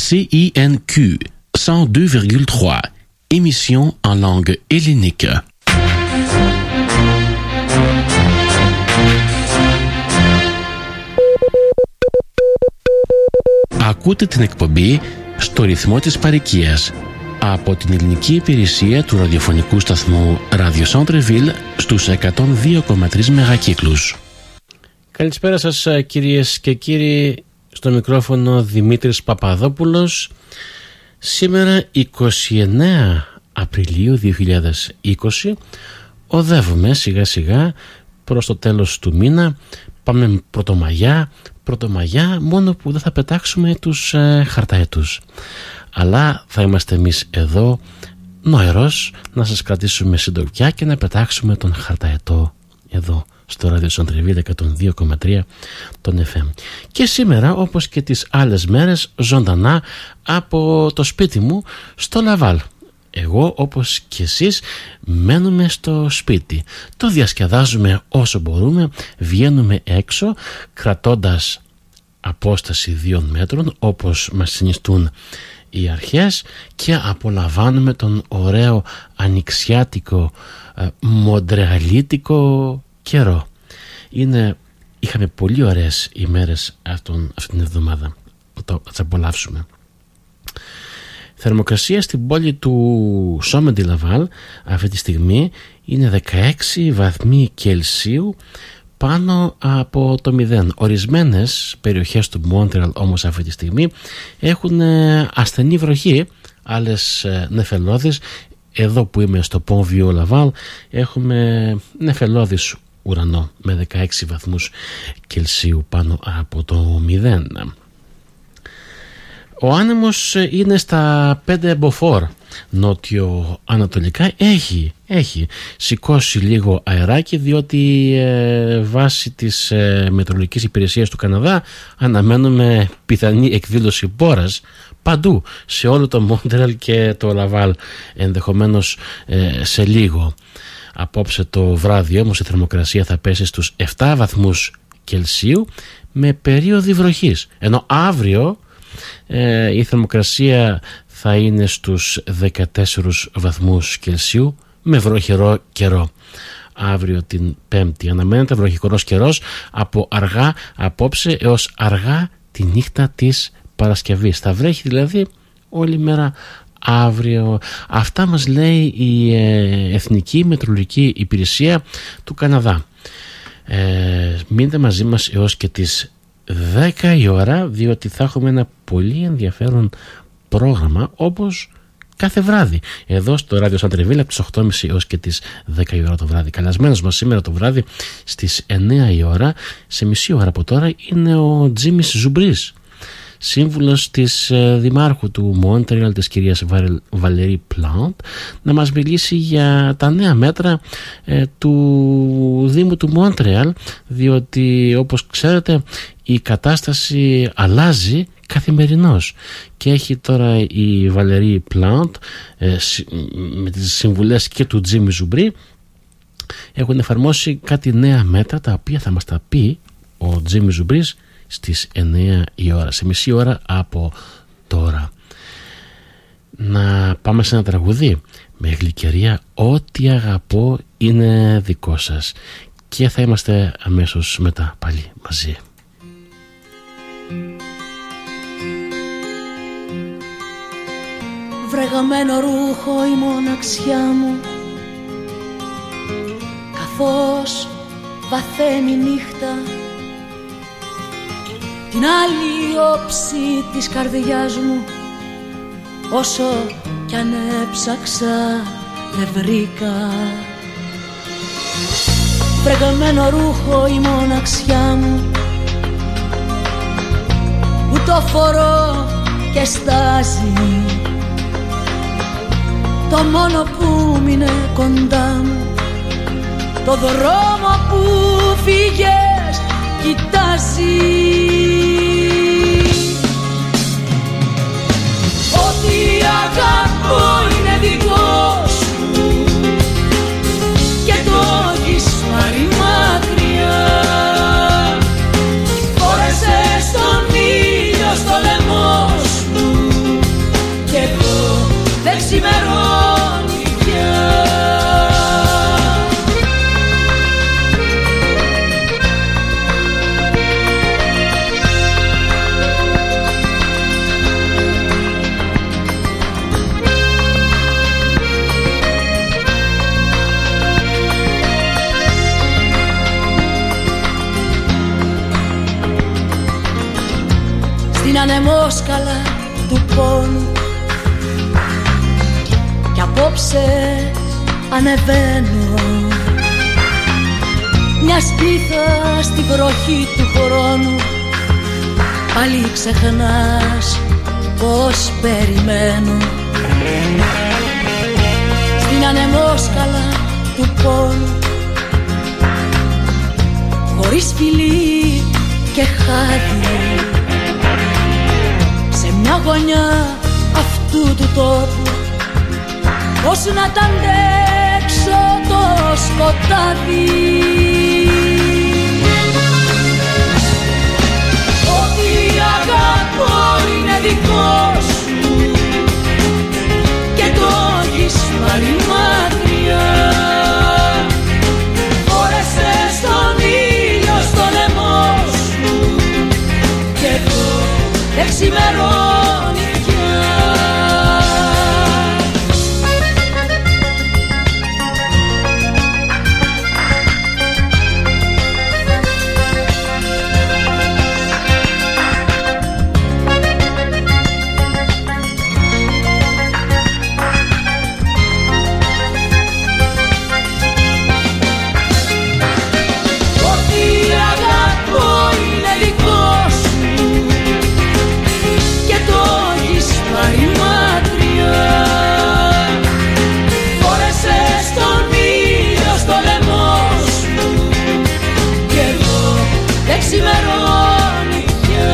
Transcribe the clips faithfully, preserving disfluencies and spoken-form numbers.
C I N Q cent deux virgule trois, émission en langue hellénique. Ακούτε την εκπομπή στο ρυθμό της παροικίας από την ελληνική υπηρεσία του ραδιοφωνικού σταθμού Radio Centre-Ville στους εκατόν δύο κόμμα τρία μεγακύκλους. Καλησπέρα σας κυρίες και κύριοι, στο μικρόφωνο Δημήτρης Παπαδόπουλος. Σήμερα εικοστή ενάτη Απριλίου δύο χιλιάδες είκοσι οδεύουμε σιγά σιγά προς το τέλος του μήνα. Πάμε πρωτομαγιά, πρωτομαγιά μόνο που δεν θα πετάξουμε τους ε, χαρταετούς. Αλλά θα είμαστε εμείς εδώ νοερός να σας κρατήσουμε συντροφιά και να πετάξουμε τον χαρταετό εδώ στο Radio Centre-Ville εκατόν δύο κόμμα τρία τον εφ εμ. Και σήμερα, όπως και τις άλλες μέρες, ζωντανά από το σπίτι μου στο Λαβάλ. Εγώ, όπως και εσείς, μένουμε στο σπίτι. Το διασκεδάζουμε όσο μπορούμε, βγαίνουμε έξω κρατώντας απόσταση δύο μέτρων όπως μας συνιστούν οι αρχές και απολαμβάνουμε τον ωραίο ανοιξιάτικο ε, μοντρεαλίτικο καιρό. Είναι, είχαμε πολύ ωραίες ημέρες αυτόν, αυτήν την εβδομάδα που το, θα απολαύσουμε. Θερμοκρασία στην πόλη του Σόμεντι Λαβάλ αυτή τη στιγμή είναι δεκαέξι βαθμοί Κελσίου πάνω από το μηδέν. Ορισμένες περιοχές του Μόντρεαλ όμως αυτή τη στιγμή έχουν ασθενή βροχή, άλλες νεφελώδεις. Εδώ που είμαι στο Πον-Βιό Λαβάλ έχουμε νεφελώδης ουρανό με δεκαέξι βαθμούς Κελσίου πάνω από το μηδέν. Ο άνεμος είναι στα πέντε μποφόρ νότιο-ανατολικά. Έχει, έχει σηκώσει λίγο αεράκι, διότι ε, βάσει της ε, μετεωρολογικής υπηρεσίας του Καναδά αναμένουμε πιθανή εκδήλωση μπόρας παντού, σε όλο το Μόντρεαλ και το Λαβάλ, ενδεχομένως ε, σε λίγο. Απόψε το βράδυ όμως η θερμοκρασία θα πέσει στους επτά βαθμούς Κελσίου με περίοδοι βροχής, ενώ αύριο ε, η θερμοκρασία θα είναι στους δεκατέσσερις βαθμούς Κελσίου με βροχερό καιρό. Αύριο την Πέμπτη αναμένεται βροχερός καιρός από αργά απόψε έως αργά τη νύχτα της Παρασκευής. Θα βρέχει δηλαδή όλη μέρα αύριο. Αυτά μας λέει η ε, Εθνική Μετεωρολογική Υπηρεσία του Καναδά. Ε, μείνετε μαζί μας έως και τις δέκα η ώρα, διότι θα έχουμε ένα πολύ ενδιαφέρον πρόγραμμα όπως κάθε βράδυ εδώ στο Radio Centre-Ville από τις οκτώ και μισή έως και τις δέκα η ώρα το βράδυ. Καλεσμένος μας σήμερα το βράδυ στις εννέα η ώρα, σε μισή ώρα από τώρα, είναι ο Τζίμις Ζουμπρίς, σύμβουλος της ε, δημάρχου του Μόντρεαλ, της κυρίας Βαλερή Πλάντ, να μας μιλήσει για τα νέα μέτρα ε, του Δήμου του Μόντρεαλ, διότι όπως ξέρετε η κατάσταση αλλάζει καθημερινώς και έχει τώρα η Βαλερή Πλάντ ε, με τις συμβουλές και του Τζίμι Ζουμπρί έχουν εφαρμόσει κάτι νέα μέτρα, τα οποία θα μας τα πει ο Τζίμι Ζουμπρίς στις εννέα η ώρα, σε μισή ώρα από τώρα. Να πάμε σε ένα τραγούδι με γλυκερία. Ό,τι αγαπώ είναι δικό σας, και θα είμαστε αμέσως μετά πάλι μαζί. Βρεγαμένο ρούχο η μοναξιά μου, καθώς βαθαίνει νύχτα, την άλλη όψη της καρδιάς μου, όσο κι αν έψαξα δεν βρήκα. Βρεγαμένο ρούχο η μοναξιά μου, που το φορώ και στάζει, το μόνο που μείνε κοντά μου, το δρόμο που φύγες κοιτάζει. Ό,τι αγαπώ είναι δικό σου και το έχεις πάρει μακριά. Φόρεσες τον ήλιο στο λαιμό σου στην ανεμόσκαλα του πόνου. Κι απόψε ανεβαίνω μια σπίθα στη βροχή του χρόνου. Πάλι ξεχνάς πως περιμένω στην ανεμόσκαλα του πόνου, χωρίς φιλί και χάδι, σε μια γωνιά αυτού του τόπου. Πώς να τ' αντέξω το σκοτάδι, ό,τι αγαπώ είναι δικό σου και το έχεις πάρει μακριά. Φόρεσες τον ήλιο στο λαιμό σου και εδώ δεν ξημερώνει πια. Ξημερώνει πια.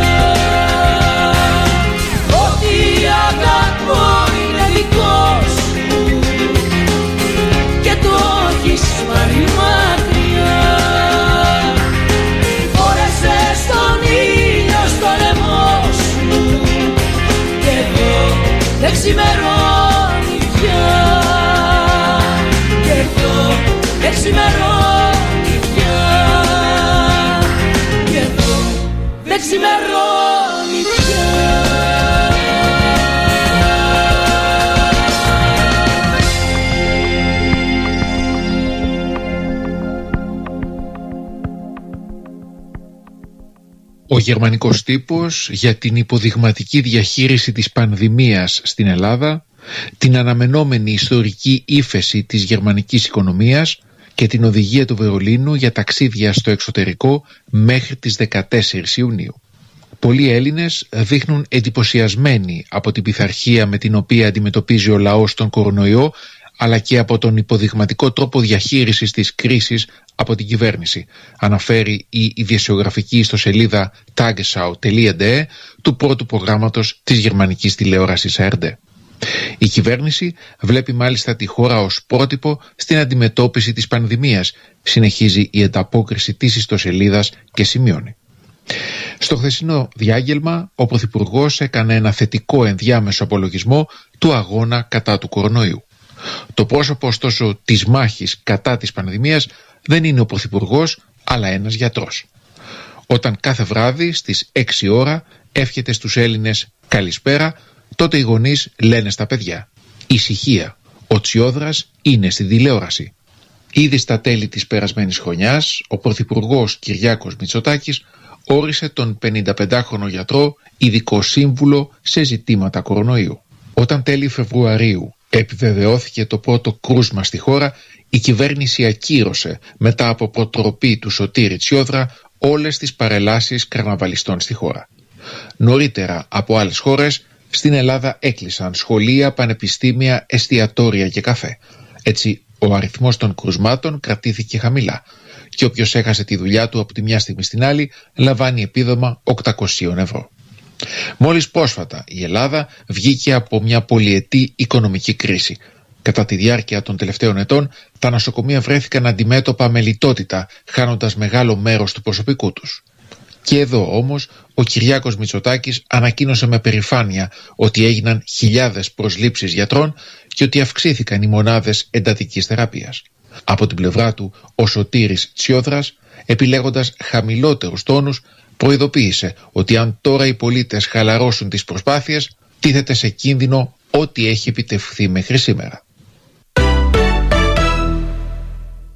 Ό,τι αγαπώ είναι δικό σου και το έχεις πάρει μακριά. Φόρεσες τον ήλιο στο λαιμό σου και εδώ δεν ξημερώνει πια. Και εδώ δεν ξημερώνει πια. Δεν ξημερώνει πια. Ο γερμανικός τύπος για την υποδειγματική διαχείριση της πανδημίας στην Ελλάδα, την αναμενόμενη ιστορική ύφεση της γερμανικής οικονομίας και την οδηγία του Βερολίνου για ταξίδια στο εξωτερικό μέχρι τις δεκατέσσερις Ιουνίου. Πολλοί Έλληνες δείχνουν εντυπωσιασμένοι από την πειθαρχία με την οποία αντιμετωπίζει ο λαός τον κορονοϊό, αλλά και από τον υποδειγματικό τρόπο διαχείρισης της κρίσης από την κυβέρνηση, αναφέρει η ιδιαισιογραφική ιστοσελίδα tagesschau τελεία de του πρώτου προγράμματος της γερμανικής τηλεόρασης έι αρ ντι. Η κυβέρνηση βλέπει μάλιστα τη χώρα ως πρότυπο στην αντιμετώπιση της πανδημίας, συνεχίζει η ανταπόκριση της ιστοσελίδας και σημειώνει. Στο χθεσινό διάγγελμα, ο Πρωθυπουργός έκανε ένα θετικό ενδιάμεσο απολογισμό του αγώνα κατά του κορονοϊού. Το πρόσωπο ωστόσο της μάχης κατά της πανδημίας δεν είναι ο Πρωθυπουργός, αλλά ένας γιατρός. Όταν κάθε βράδυ στις έξι ώρα εύχεται στους Έλληνες καλησπέρα, τότε οι γονείς λένε στα παιδιά: ησυχία, ο Τσιόδρας είναι στην τηλεόραση. Ήδη στα τέλη της περασμένης χρονιάς, ο Πρωθυπουργός Κυριάκος Μητσοτάκης όρισε τον πενηνταπεντάχρονο γιατρό ειδικό σύμβουλο σε ζητήματα κορονοϊού. Όταν τέλη Φεβρουαρίου επιβεβαιώθηκε το πρώτο κρούσμα στη χώρα, η κυβέρνηση ακύρωσε μετά από προτροπή του Σωτήρη Τσιόδρα όλες τις παρελάσεις καρναβαλιστών στη χώρα. Νωρίτερα από άλλες χώρες, στην Ελλάδα έκλεισαν σχολεία, πανεπιστήμια, εστιατόρια και καφέ. Έτσι, ο αριθμός των κρουσμάτων κρατήθηκε χαμηλά και όποιος έχασε τη δουλειά του από τη μια στιγμή στην άλλη λαμβάνει επίδομα οκτακόσια ευρώ. Μόλις πρόσφατα η Ελλάδα βγήκε από μια πολυετή οικονομική κρίση. Κατά τη διάρκεια των τελευταίων ετών, τα νοσοκομεία βρέθηκαν αντιμέτωπα με λιτότητα, χάνοντας μεγάλο μέρος του προσωπικού τους. Και εδώ όμως ο Κυριάκος Μητσοτάκης ανακοίνωσε με περηφάνεια ότι έγιναν χιλιάδες προσλήψεις γιατρών και ότι αυξήθηκαν οι μονάδες εντατικής θεραπείας. Από την πλευρά του, ο Σωτήρης Τσιόδρας, επιλέγοντας χαμηλότερους τόνους, προειδοποίησε ότι αν τώρα οι πολίτες χαλαρώσουν τις προσπάθειες, τίθεται σε κίνδυνο ό,τι έχει επιτευχθεί μέχρι σήμερα.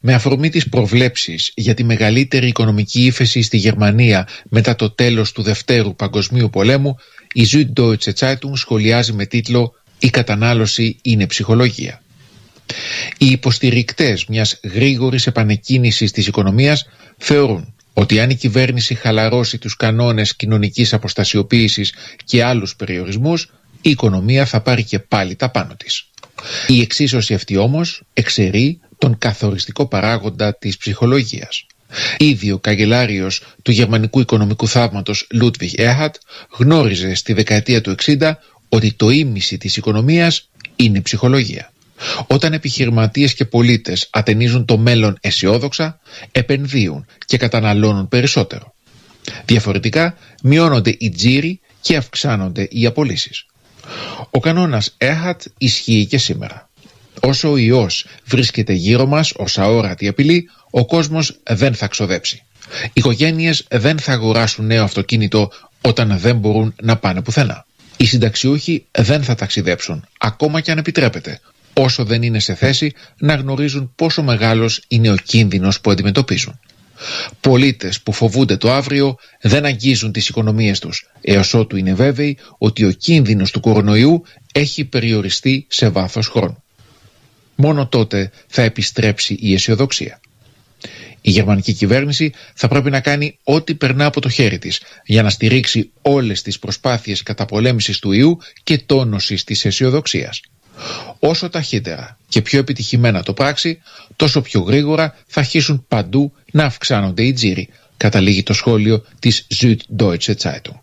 Με αφορμή τις προβλέψεις για τη μεγαλύτερη οικονομική ύφεση στη Γερμανία μετά το τέλος του Δευτέρου Παγκοσμίου Πολέμου, η Süddeutsche Zeitung σχολιάζει με τίτλο «Η κατανάλωση είναι ψυχολογία». Οι υποστηρικτές μιας γρήγορης επανεκκίνησης της οικονομίας θεωρούν ότι αν η κυβέρνηση χαλαρώσει τους κανόνες κοινωνικής αποστασιοποίησης και άλλους περιορισμούς, η οικονομία θα πάρει και πάλι τα πάνω της. Η εξίσωση αυτή όμως εξαιρεί τον καθοριστικό παράγοντα της ψυχολογίας. Ήδη ο καγκελάριος του γερμανικού οικονομικού θαύματος Ludwig Erhard γνώριζε στη δεκαετία του εξήντα ότι το ίμιση της οικονομίας είναι ψυχολογία. Όταν επιχειρηματίες και πολίτες ατενίζουν το μέλλον αισιόδοξα, επενδύουν και καταναλώνουν περισσότερο. Διαφορετικά μειώνονται οι τζίροι και αυξάνονται οι απολύσεις. Ο κανόνας Erhard ισχύει και σήμερα. Όσο ο ιός βρίσκεται γύρω μας ως αόρατη απειλή, ο κόσμος δεν θα ξοδέψει. Οι οικογένειες δεν θα αγοράσουν νέο αυτοκίνητο όταν δεν μπορούν να πάνε πουθενά. Οι συνταξιούχοι δεν θα ταξιδέψουν, ακόμα και αν επιτρέπεται, όσο δεν είναι σε θέση να γνωρίζουν πόσο μεγάλος είναι ο κίνδυνος που αντιμετωπίζουν. Πολίτες που φοβούνται το αύριο δεν αγγίζουν τις οικονομίες τους, έως ότου είναι βέβαιοι ότι ο κίνδυνος του κορονοϊού έχει περιοριστεί σε βάθος χρόνου. Μόνο τότε θα επιστρέψει η αισιοδοξία. Η γερμανική κυβέρνηση θα πρέπει να κάνει ό,τι περνά από το χέρι της για να στηρίξει όλες τις προσπάθειες καταπολέμησης του ιού και τόνωσης της αισιοδοξίας. Όσο ταχύτερα και πιο επιτυχημένα το πράξει, τόσο πιο γρήγορα θα αρχίσουν παντού να αυξάνονται οι τζίροι, καταλήγει το σχόλιο της Süddeutsche Zeitung.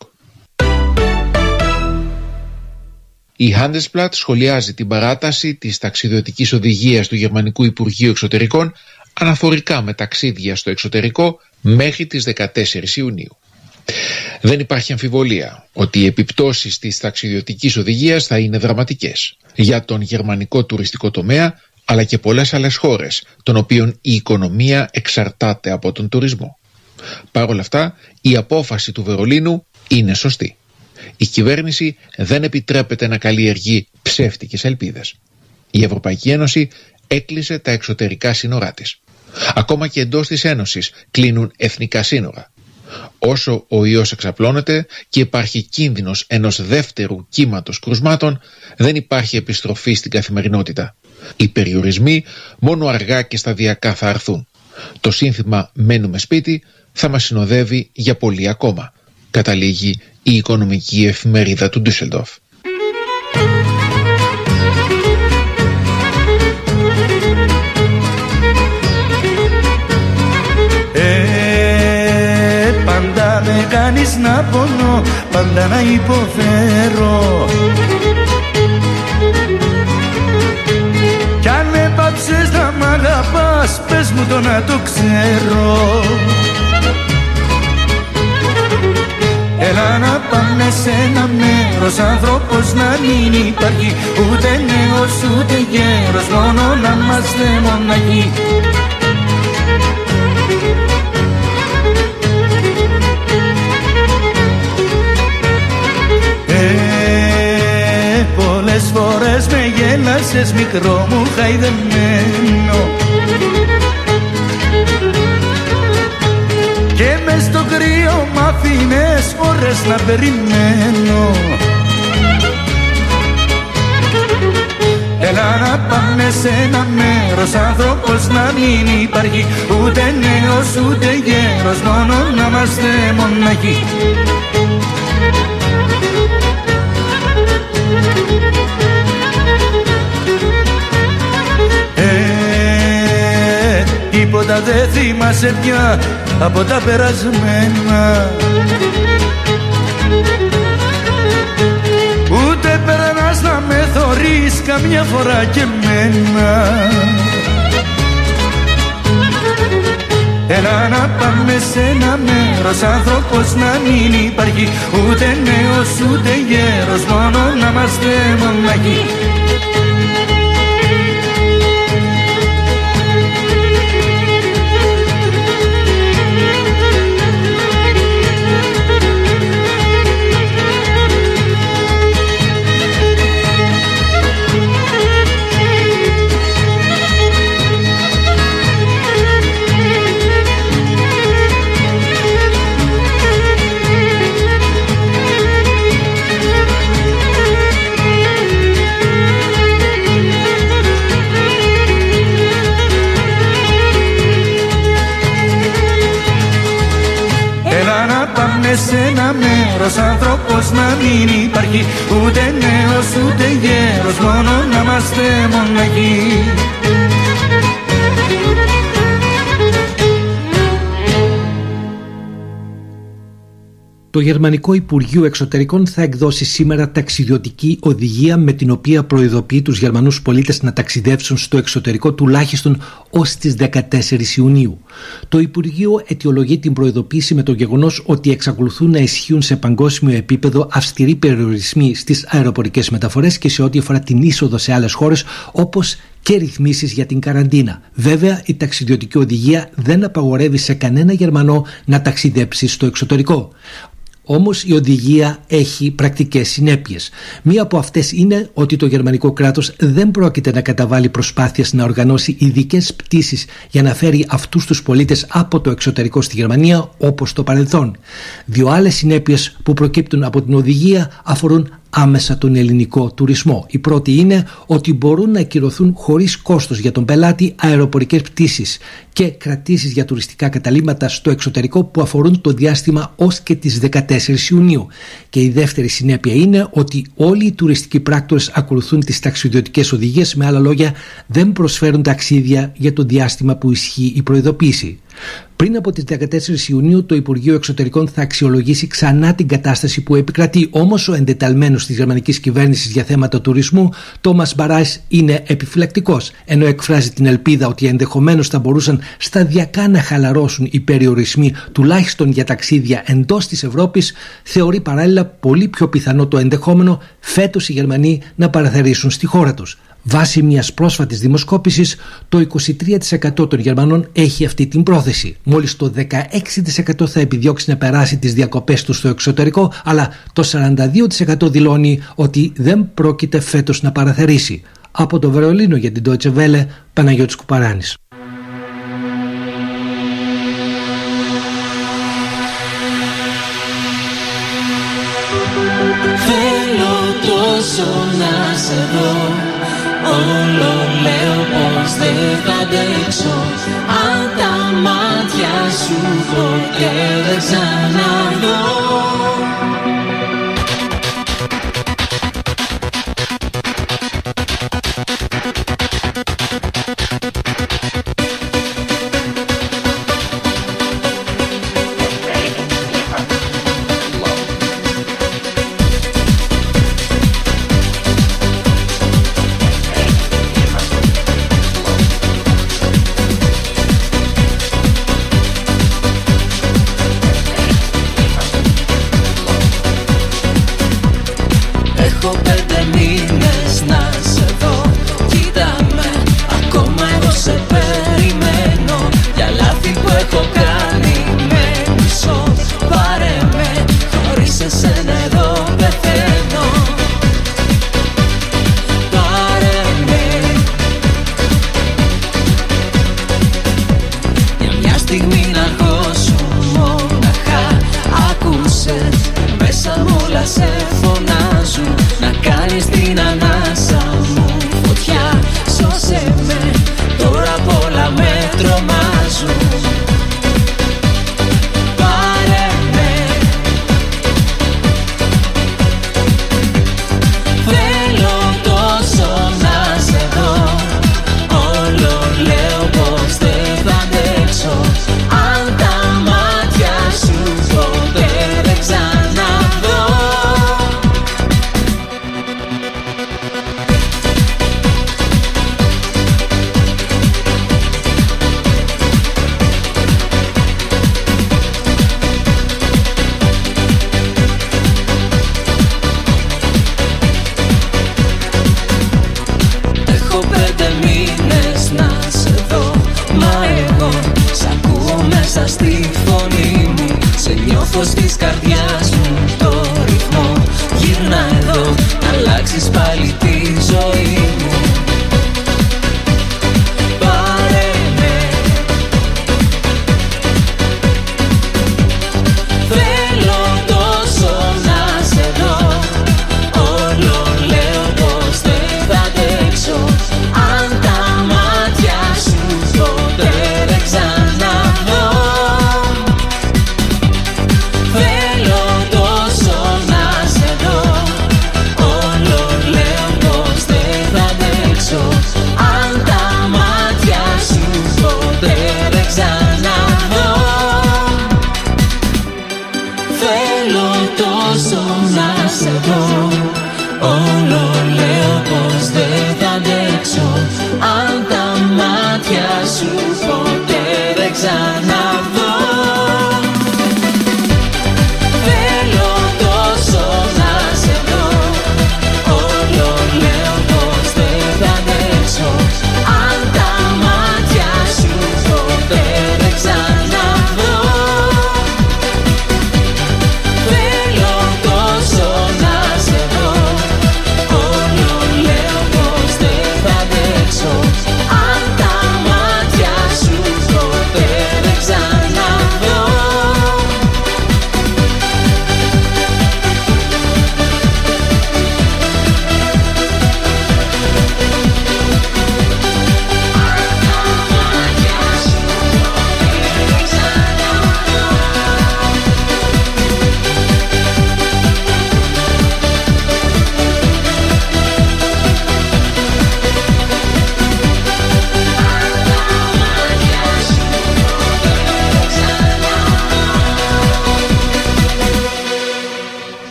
Η Handelsblatt σχολιάζει την παράταση της ταξιδιωτικής οδηγίας του Γερμανικού Υπουργείου Εξωτερικών αναφορικά με ταξίδια στο εξωτερικό μέχρι τις δεκατέσσερις Ιουνίου. Δεν υπάρχει αμφιβολία ότι οι επιπτώσεις της ταξιδιωτικής οδηγίας θα είναι δραματικές για τον γερμανικό τουριστικό τομέα, αλλά και πολλές άλλες χώρες, των οποίων η οικονομία εξαρτάται από τον τουρισμό. Παρ' όλα αυτά, η απόφαση του Βερολίνου είναι σωστή. Η κυβέρνηση δεν επιτρέπεται να καλλιεργεί ψεύτικες ελπίδες. Η Ευρωπαϊκή Ένωση έκλεισε τα εξωτερικά σύνορά της. Ακόμα και εντός της Ένωσης κλείνουν εθνικά σύνορα. Όσο ο ιός εξαπλώνεται και υπάρχει κίνδυνος ενός δεύτερου κύματος κρουσμάτων, δεν υπάρχει επιστροφή στην καθημερινότητα. Οι περιορισμοί μόνο αργά και σταδιακά θα αρθούν. Το σύνθημα «Μένουμε σπίτι» θα μας συνοδεύει για πολύ ακόμα, καταλήγει η οικονομική εφημερίδα του Ντούσελντορφ. Ε, πάντα με κάνεις να πονώ, πάντα να υποφέρω. Κι αν έπαψες να μ' αγαπάς, πες μου το να το ξέρω. Έλα να πάμε σε ένα μέρος, άνθρωπος να μην υπάρχει, ούτε νέος ούτε γέρος, μόνο να είμαστε μοναχοί. Ε, πολλές φορές με γέλασες μικρό μου χαϊδεμένο, και μες στο κρύο μ' αφήνες ώρες να περιμένω. Έλα να πάμε σε ένα μέρος, άνθρωπος να μην υπάρχει, ούτε νέος ούτε γέρος, μόνο να είμαστε μοναχοί. Ε, τίποτα δεν θυμάσαι πια από τα περασμένα, ούτε περνάς να με θωρείς καμιά φορά και μένα. Έλα να πάμε σε ένα μέρος, άνθρωπος να μην υπάρχει, ούτε νέος ούτε γέρος, μόνο να είμαστε μοναχοί. πάνε σε ένα μέρος, άνθρωπος να μην υπάρχει. Ούτε νέος ούτε γέρος, μόνο να είμαστε μοναχοί. Το Γερμανικό Υπουργείο Εξωτερικών θα εκδώσει σήμερα ταξιδιωτική οδηγία με την οποία προειδοποιεί τους Γερμανούς πολίτες να ταξιδεύσουν στο εξωτερικό τουλάχιστον ως τις δεκατέσσερις Ιουνίου. Το Υπουργείο αιτιολογεί την προειδοποίηση με το γεγονός ότι εξακολουθούν να ισχύουν σε παγκόσμιο επίπεδο αυστηροί περιορισμοί στις αεροπορικές μεταφορές και σε ό,τι αφορά την είσοδο σε άλλες χώρες, όπως και ρυθμίσεις για την καραντίνα. Βέβαια, η ταξιδιωτική οδηγία δεν απαγορεύει σε κανένα Γερμανό να ταξιδέψει στο εξωτερικό. Όμως η οδηγία έχει πρακτικές συνέπειες. Μία από αυτές είναι ότι το γερμανικό κράτος δεν πρόκειται να καταβάλει προσπάθειες να οργανώσει ειδικές πτήσεις για να φέρει αυτούς τους πολίτες από το εξωτερικό στη Γερμανία όπως το παρελθόν. Δύο άλλες συνέπειες που προκύπτουν από την οδηγία αφορούν άμεσα τον ελληνικό τουρισμό. Η πρώτη είναι ότι μπορούν να ακυρωθούν χωρίς κόστος για τον πελάτη αεροπορικές πτήσεις και κρατήσεις για τουριστικά καταλύματα στο εξωτερικό που αφορούν το διάστημα ως και τις δεκατέσσερις Ιουνίου. Και η δεύτερη συνέπεια είναι ότι όλοι οι τουριστικοί πράκτορες ακολουθούν τις ταξιδιωτικές οδηγίες, με άλλα λόγια δεν προσφέρουν ταξίδια για το διάστημα που ισχύει η προειδοποίηση. Πριν από τις δεκατέσσερις Ιουνίου το Υπουργείο Εξωτερικών θα αξιολογήσει ξανά την κατάσταση που επικρατεί. Όμως ο εντεταλμένος της γερμανικής κυβέρνησης για θέματα τουρισμού, Τόμας Μπαράις, είναι επιφυλακτικός, ενώ εκφράζει την ελπίδα ότι ενδεχομένως θα μπορούσαν σταδιακά να χαλαρώσουν οι περιορισμοί τουλάχιστον για ταξίδια εντός της Ευρώπης. Θεωρεί παράλληλα πολύ πιο πιθανό το ενδεχόμενο φέτος οι Γερμανοί να παραθερήσουν στη χώρα τους. Βάσει μιας πρόσφατης δημοσκόπησης, το είκοσι τρία τοις εκατό των Γερμανών έχει αυτή την πρόθεση. Μόλις το δεκαέξι τοις εκατό θα επιδιώξει να περάσει τις διακοπές του στο εξωτερικό, αλλά το σαράντα δύο τοις εκατό δηλώνει ότι δεν πρόκειται φέτος να παραθερήσει. Από το Βερολίνο για την Deutsche Welle, Παναγιώτης Κουπαράνης. Θέλω τόσο να σε δω, όλο λέω πως δεν θα αντέξω. Αν τα μάτια σου ποτέ δεν ξαναδώ. Θέλω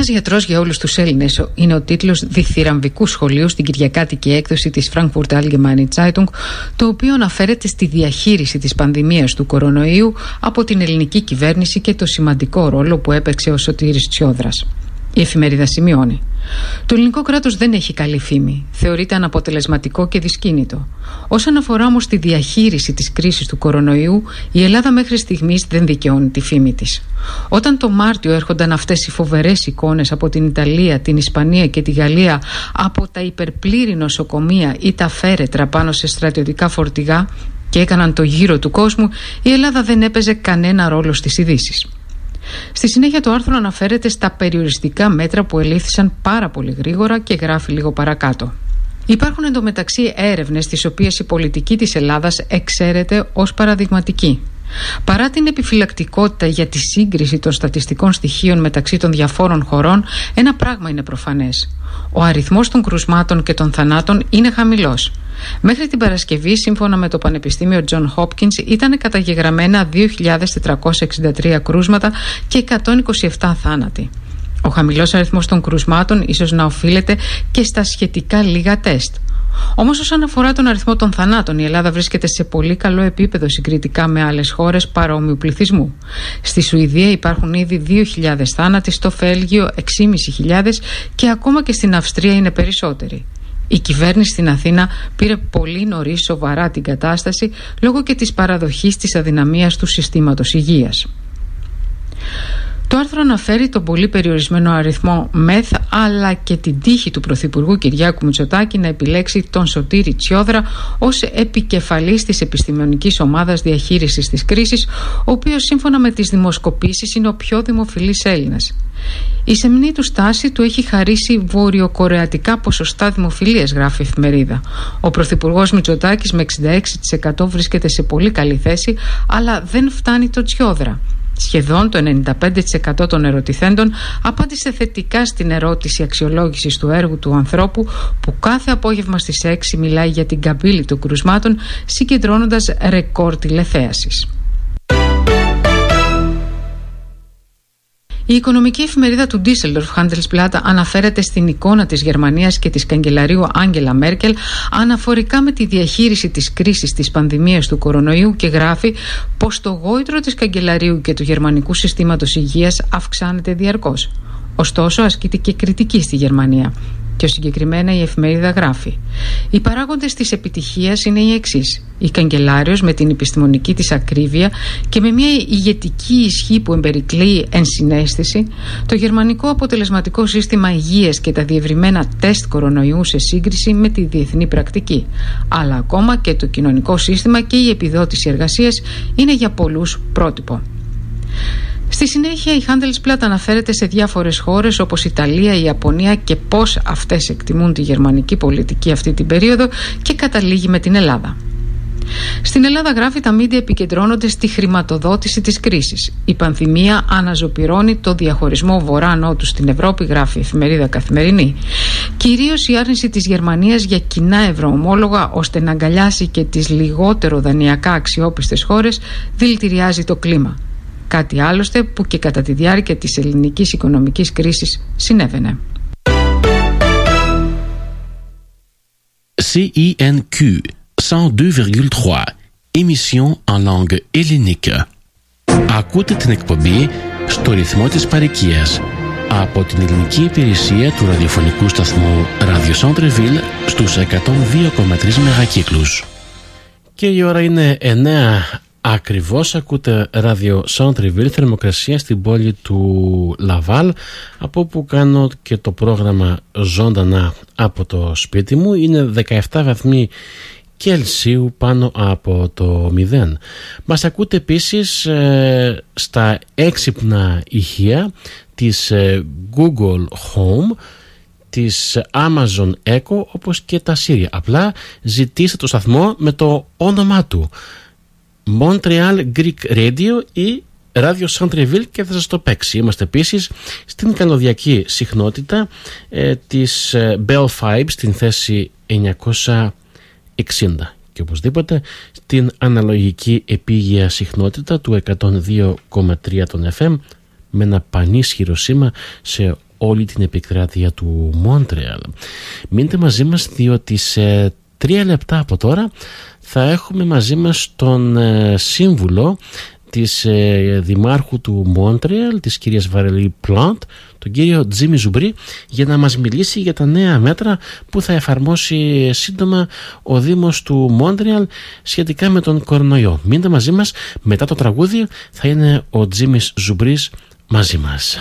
Ένας γιατρός για όλους τους Έλληνες είναι ο τίτλος διθυραμβικού σχολείου στην κυριακάτικη έκδοση της Frankfurt Allgemeine Zeitung, το οποίο αναφέρεται στη διαχείριση της πανδημίας του κορονοϊού από την ελληνική κυβέρνηση και το σημαντικό ρόλο που έπαιξε ο Σωτήρης Τσιόδρας. Η εφημερίδα σημειώνει: το ελληνικό κράτος δεν έχει καλή φήμη. Θεωρείται αναποτελεσματικό και δυσκίνητο. Όσον αφορά όμως τη διαχείριση της κρίσης του κορονοϊού, η Ελλάδα μέχρι στιγμής δεν δικαιώνει τη φήμη της. Όταν το Μάρτιο έρχονταν αυτές οι φοβερές εικόνες από την Ιταλία, την Ισπανία και τη Γαλλία, από τα υπερπλήρη νοσοκομεία ή τα φέρετρα πάνω σε στρατιωτικά φορτηγά και έκαναν το γύρο του κόσμου, η Ελλάδα δεν έπαιζε κανένα ρόλο στις ειδήσεις. Στη συνέχεια το άρθρο αναφέρεται στα περιοριστικά μέτρα που ελήφθησαν πάρα πολύ γρήγορα και γράφει λίγο παρακάτω: υπάρχουν εντωμεταξύ έρευνες τις οποίες η πολιτική της Ελλάδας εξαίρεται ως παραδειγματική. Παρά την επιφυλακτικότητα για τη σύγκριση των στατιστικών στοιχείων μεταξύ των διαφόρων χωρών, ένα πράγμα είναι προφανές: ο αριθμός των κρουσμάτων και των θανάτων είναι χαμηλός. Μέχρι την Παρασκευή, σύμφωνα με το Πανεπιστήμιο John Hopkins, ήταν καταγεγραμμένα δύο χιλιάδες τετρακόσια εξήντα τρία κρούσματα και εκατόν είκοσι επτά θάνατοι. Ο χαμηλός αριθμός των κρουσμάτων ίσως να οφείλεται και στα σχετικά λίγα τεστ. Όμως όσον αφορά τον αριθμό των θανάτων, η Ελλάδα βρίσκεται σε πολύ καλό επίπεδο συγκριτικά με άλλες χώρες παρόμοιου πληθυσμού. Στη Σουηδία υπάρχουν ήδη δύο χιλιάδες θάνατοι, στο Βέλγιο έξι χιλιάδες πεντακόσιοι και ακόμα και στην Αυστρία είναι περισσότεροι. Η κυβέρνηση στην Αθήνα πήρε πολύ νωρίς σοβαρά την κατάσταση λόγω και της παραδοχής της αδυναμίας του συστήματος υγείας. Το άρθρο αναφέρει τον πολύ περιορισμένο αριθμό μεθ, αλλά και την τύχη του Πρωθυπουργού Κυριάκου Μητσοτάκη να επιλέξει τον Σωτήρη Τσιόδρα ως επικεφαλής της επιστημονικής ομάδας διαχείρισης της κρίσης, ο οποίος σύμφωνα με τις δημοσκοπήσεις είναι ο πιο δημοφιλής Έλληνας. Η σεμνή του στάση του έχει χαρίσει βορειοκορεατικά ποσοστά δημοφιλίας, γράφει η εφημερίδα. Ο Πρωθυπουργός Μητσοτάκης με εξήντα έξι τοις εκατό βρίσκεται σε πολύ καλή θέση, αλλά δεν φτάνει το Τσιόδρα. Σχεδόν το ενενήντα πέντε τοις εκατό των ερωτηθέντων απάντησε θετικά στην ερώτηση αξιολόγησης του έργου του ανθρώπου, που κάθε απόγευμα στις έξι μιλάει για την καμπύλη των κρουσμάτων, συγκεντρώνοντας ρεκόρ τηλεθέασης. Η οικονομική εφημερίδα του Düsseldorf Handelsblatt αναφέρεται στην εικόνα της Γερμανίας και της καγκελαρίου Άγγελα Μέρκελ αναφορικά με τη διαχείριση της κρίσης της πανδημίας του κορονοϊού και γράφει πως το γόητρο της καγκελαρίου και του γερμανικού συστήματος υγείας αυξάνεται διαρκώς. Ωστόσο ασκείται και κριτική στη Γερμανία. Πιο συγκεκριμένα η εφημερίδα γράφει: οι παράγοντες της επιτυχίας είναι οι εξής. Η καγκελάριος με την επιστημονική της ακρίβεια και με μια ηγετική ισχύ που εμπερικλεί ενσυναίσθηση, το γερμανικό αποτελεσματικό σύστημα υγείας και τα διευρυμένα τεστ κορονοϊού σε σύγκριση με τη διεθνή πρακτική, αλλά ακόμα και το κοινωνικό σύστημα και η επιδότηση εργασίας είναι για πολλούς πρότυπο. Στη συνέχεια η Handelsblatt αναφέρεται σε διάφορες χώρες όπως Ιταλία, η Ιαπωνία και πώς αυτές εκτιμούν τη γερμανική πολιτική αυτή την περίοδο και καταλήγει με την Ελλάδα. Στην Ελλάδα, γράφει, τα μίντια επικεντρώνονται στη χρηματοδότηση της κρίσης. Η πανδημία αναζωπυρώνει το διαχωρισμό βορρά-νότου στην Ευρώπη, γράφει η εφημερίδα Καθημερινή. Κυρίως η άρνηση της Γερμανίας για κοινά ευρωομόλογα ώστε να αγκαλιάσει και τις λιγότερο δανειακά αξιόπιστες χώρες δηλητηριάζει το κλίμα. Κάτι άλλωστε που και κατά τη διάρκεια της ελληνικής οικονομικής κρίσης συνέβαινε. σι ι εν κιου εκατόν δύο κόμμα τρία Émission en langue hellénique. Ακούτε την εκπομπή στο ρυθμό της παροικίας από την ελληνική υπηρεσία του ραδιοφωνικού σταθμού Radio Centre-Ville στους εκατόν δύο κόμμα τρία μεγακύκλους. Και η ώρα είναι εννέα ακριβώς. Ακούτε Radio Centre-Ville, θερμοκρασία στην πόλη του Λαβάλ, από όπου κάνω και το πρόγραμμα ζωντανά από το σπίτι μου. Είναι δεκαεπτά βαθμοί Κελσίου πάνω από το μηδέν. Μας ακούτε επίσης ε, στα έξυπνα ηχεία της ε, Google Home, της Amazon Echo, όπως και τα Siri. Απλά ζητήστε το σταθμό με το όνομά του, Montreal Greek Radio ή Radio Centre-Ville, και θα σας το παίξει. Είμαστε επίσης στην καλωδιακή συχνότητα ε, της ε, Bell Fibe στην θέση εννιακόσια εξήντα και οπωσδήποτε στην αναλογική επίγεια συχνότητα του εκατόν δύο κόμμα τρία των εφ εμ με ένα πανίσχυρο σήμα σε όλη την επικράτεια του Μόντρεαλ. Μείνετε μαζί μας, διότι σε τρία λεπτά από τώρα θα έχουμε μαζί μας τον σύμβουλο της ε, δημάρχου του Μόντρεαλ, της κυρίας Βαρελή Πλάντ, τον κύριο Τζίμι Ζουμπρί, για να μας μιλήσει για τα νέα μέτρα που θα εφαρμόσει σύντομα ο Δήμος του Μόντρεαλ σχετικά με τον κορονοϊό. Μείνετε μαζί μας, μετά το τραγούδι θα είναι ο Τζίμις Ζουμπρής μαζί μας.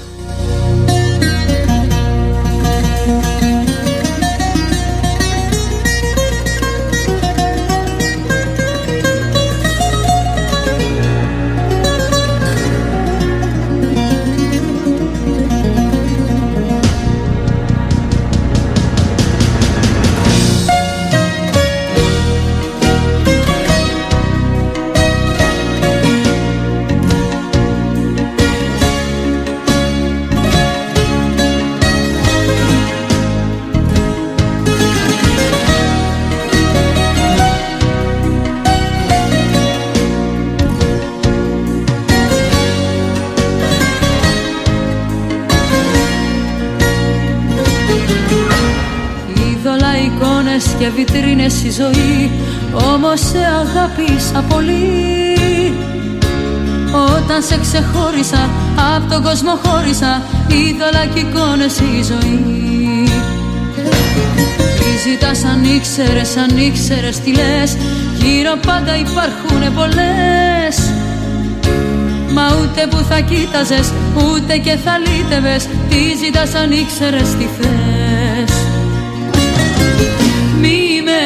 Και βιτρίνες η ζωή, όμως σε αγάπησα πολύ. Όταν σε ξεχώρισα, απ' τον κόσμο χώρισα, είδωλα κι εικόνες η ζωή. Τι ζητάς αν ήξερες, αν ήξερες τι λες, γύρω πάντα υπάρχουνε πολλές. Μα ούτε που θα κοίταζες, ούτε και θα λύτευες, τι ζητάς αν ήξερες τι θες. Μη με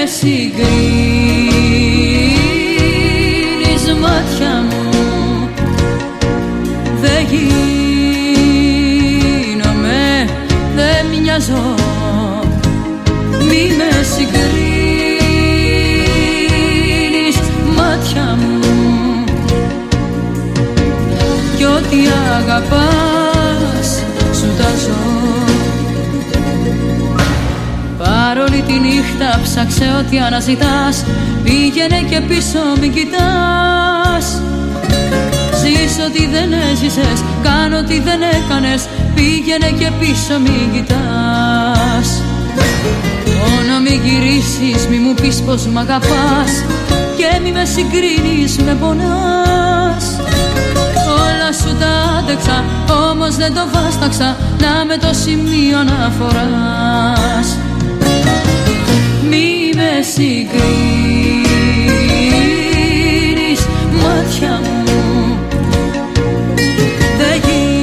συγκρίνεις μάτια μου, δεν γίνομαι, δεν μοιάζω. Μη με συγκρίνεις μάτια μου, κι ό,τι αγαπάς σου τα ζω. Παρόλη τη νύχτα ψάξε ό,τι αναζητάς, πήγαινε και πίσω μην κοιτάς. Ζεις ό,τι δεν έζησες, κάνε ό,τι δεν έκανες, πήγαινε και πίσω μην κοιτάς. Μόνο μη γυρίσεις, μη μου πεις πως μ' αγαπάς, και μη με συγκρίνεις, με πονάς. Όλα σου τα άντεξα, όμως δεν το βάσταξα, να με το σημείο αναφοράς. Μη με συγκρίνεις μάτια μου, δεν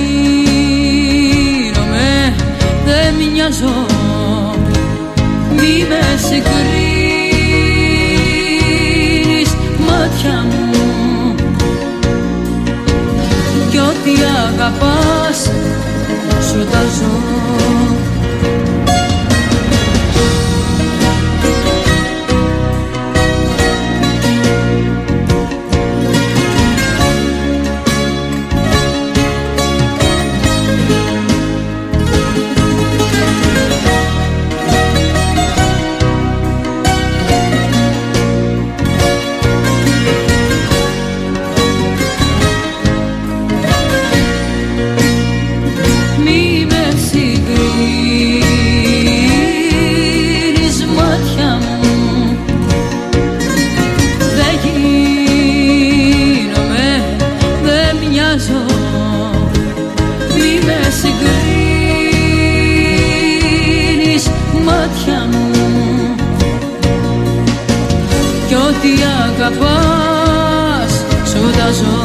γίνομαι, δεν μοιάζω. Μη με συγκρίνεις μάτια μου, κι ό,τι αγαπάς σου τα ζω. Αγαπάς σου τα ζω,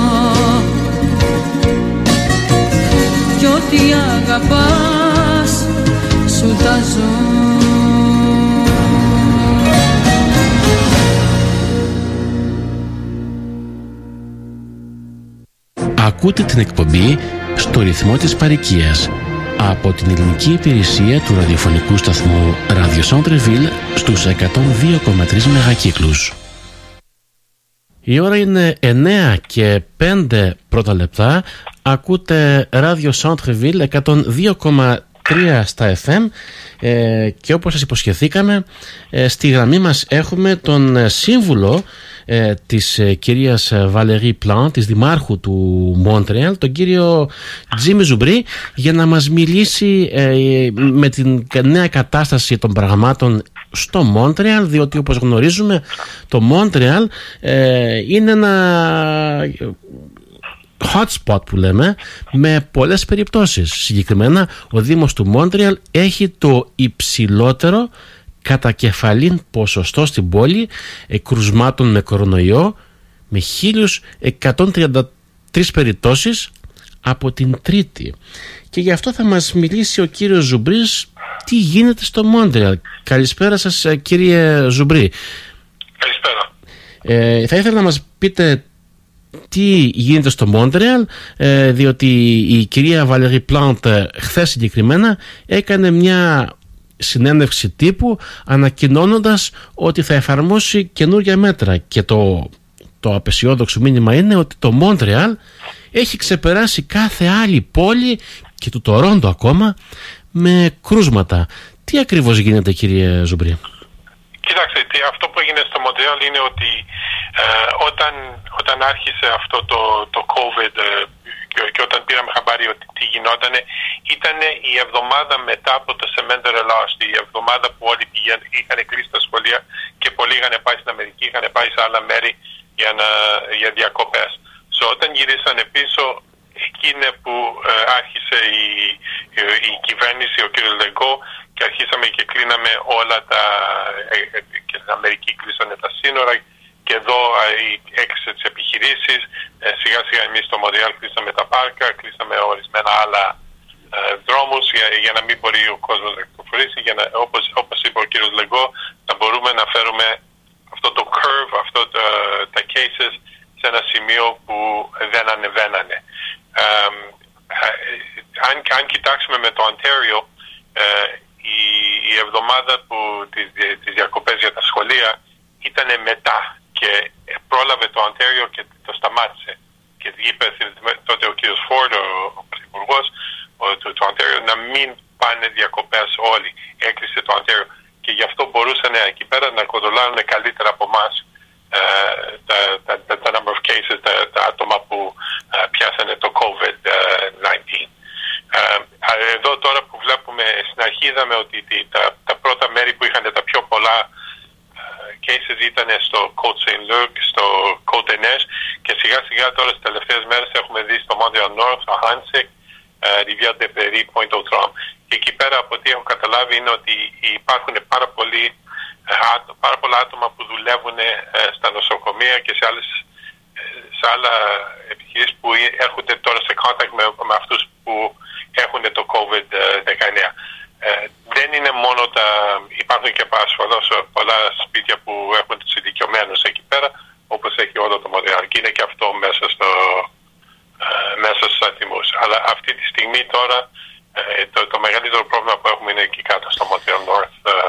κι ό,τι αγαπάς σου τα ζω. Ακούτε την εκπομπή στο ρυθμό της παροικίας από την ελληνική υπηρεσία του ραδιοφωνικού σταθμού Radio Centre-Ville στους εκατόν δύο κόμμα τρία μεγακύκλους. Η ώρα είναι εννέα και πέντε πρώτα λεπτά. Ακούτε Radio Centre-Ville εκατόν δύο κόμμα τρία στα εφ εμ ε, και όπως σας υποσχεθήκαμε, ε, στη γραμμή μας έχουμε τον σύμβουλο ε, της ε, κυρίας Βαλερή Πλάν, της δημάρχου του Μόντρεαλ, τον κύριο Τζίμι Ζουμπρί, για να μας μιλήσει ε, με την νέα κατάσταση των πραγμάτων στο Μόντρεαλ, διότι όπως γνωρίζουμε το Μόντρεαλ ε, είναι ένα hot spot που λέμε, με πολλές περιπτώσεις. Συγκεκριμένα ο Δήμος του Μόντρεαλ έχει το υψηλότερο κατά κεφαλήν ποσοστό στην πόλη ε, κρουσμάτων με κορονοϊό, με χίλιες εκατόν τριάντα τρεις περιπτώσεις από την Τρίτη. Και γι' αυτό θα μας μιλήσει ο κύριος Ζουμπρής τι γίνεται στο Μόντρεαλ. Καλησπέρα σας, κύριε Ζουμπρί. Καλησπέρα. Ε, θα ήθελα να μας πείτε τι γίνεται στο Μόντρεαλ, ε, διότι η κυρία Βαλερή Πλάντ χθες συγκεκριμένα έκανε μια συνέντευξη τύπου ανακοινώνοντας ότι θα εφαρμόσει καινούργια μέτρα, και το, το απεσιόδοξο μήνυμα είναι ότι το Μόντρεαλ έχει ξεπεράσει κάθε άλλη πόλη και του Τορόντο ακόμα με κρούσματα. Τι ακριβώς γίνεται, κύριε Ζουμπρί? Κοιτάξτε, αυτό που έγινε στο Μοντρεάλ είναι ότι ε, όταν, όταν άρχισε αυτό το, το COVID ε, και, και όταν πήραμε χαμπάρι ότι τι γινόταν, ήταν η εβδομάδα μετά από το Σεμέντερ Ελλάς, η εβδομάδα που όλοι πηγαίνουν, είχαν κλείσει τα σχολεία και πολλοί είχαν πάει στην Αμερική, είχαν πάει σε άλλα μέρη για, να, για διακοπές. So, όταν γυρίσανε πίσω, εκείνη που ε, άρχισε η, η, η κυβέρνηση, ο κ. Λεγκό, και αρχίσαμε και κλείναμε όλα τα, ε, και στην Αμερική κλείσανε τα σύνορα και εδώ ε, έκλεισε τις επιχειρήσεις, ε, σιγά σιγά εμείς στο Μοντρεάλ κλείσαμε τα πάρκα, κλείσαμε ορισμένα άλλα ε, δρόμους για, για να μην μπορεί ο κόσμος να κυκλοφορήσει, για να, όπως, όπως είπε ο κ. Λεγκό, να μπορούμε να φέρουμε αυτό το curve, αυτό το, τα cases σε ένα σημείο που δεν ανεβαίνανε. Ε, ε, αν, αν κοιτάξουμε με το Οντάριο, ε, η, η εβδομάδα που τις, τις διακοπές για τα σχολεία ήταν μετά και πρόλαβε το Οντάριο και το σταμάτησε και είπε τότε ο κ. Φόρντ, ο, ο πρωθυπουργός του, του Οντάριο, να μην πάνε διακοπές όλοι. Έκλεισε το Οντάριο και γι' αυτό μπορούσαν εκεί πέρα να κοντρολάρουν καλύτερα από εμάς uh, τα, τα, τα, τα number of cases, τα, τα άτομα που uh, πιάσανε το COVID nineteen. Uh, εδώ τώρα που βλέπουμε, στην αρχή είδαμε ότι τα, τα πρώτα μέρη που είχαν τα πιο πολλά uh, cases ήταν στο Côte Saint-Luc, στο Côte des Neiges, και σιγά σιγά τώρα στις τελευταίες μέρες έχουμε δει στο Montreal North, στο Hansik, uh, Rivière des Prairies, Pointe-aux-Trembles. Και εκεί πέρα από ό,τι έχω καταλάβει είναι ότι υπάρχουν πάρα, πολλοί, uh, πάρα πολλά άτομα που δουλεύουν uh, στα νοσοκομεία και σε άλλες σε άλλα επιχειρήσεις που έρχονται τώρα σε contact με, με αυτούς που έχουν το COVID nineteen. Ε, δεν είναι μόνο τα... Υπάρχουν και ασφαλώς πολλά σπίτια που έχουν τους ηλικιωμένους εκεί πέρα, όπως έχει όλο το Μοντρεάλ, και είναι και αυτό μέσα, στο, ε, μέσα στους αριθμούς. Αλλά αυτή τη στιγμή τώρα ε, το, το μεγαλύτερο πρόβλημα που έχουμε είναι εκεί κάτω στο Montreal North, ε,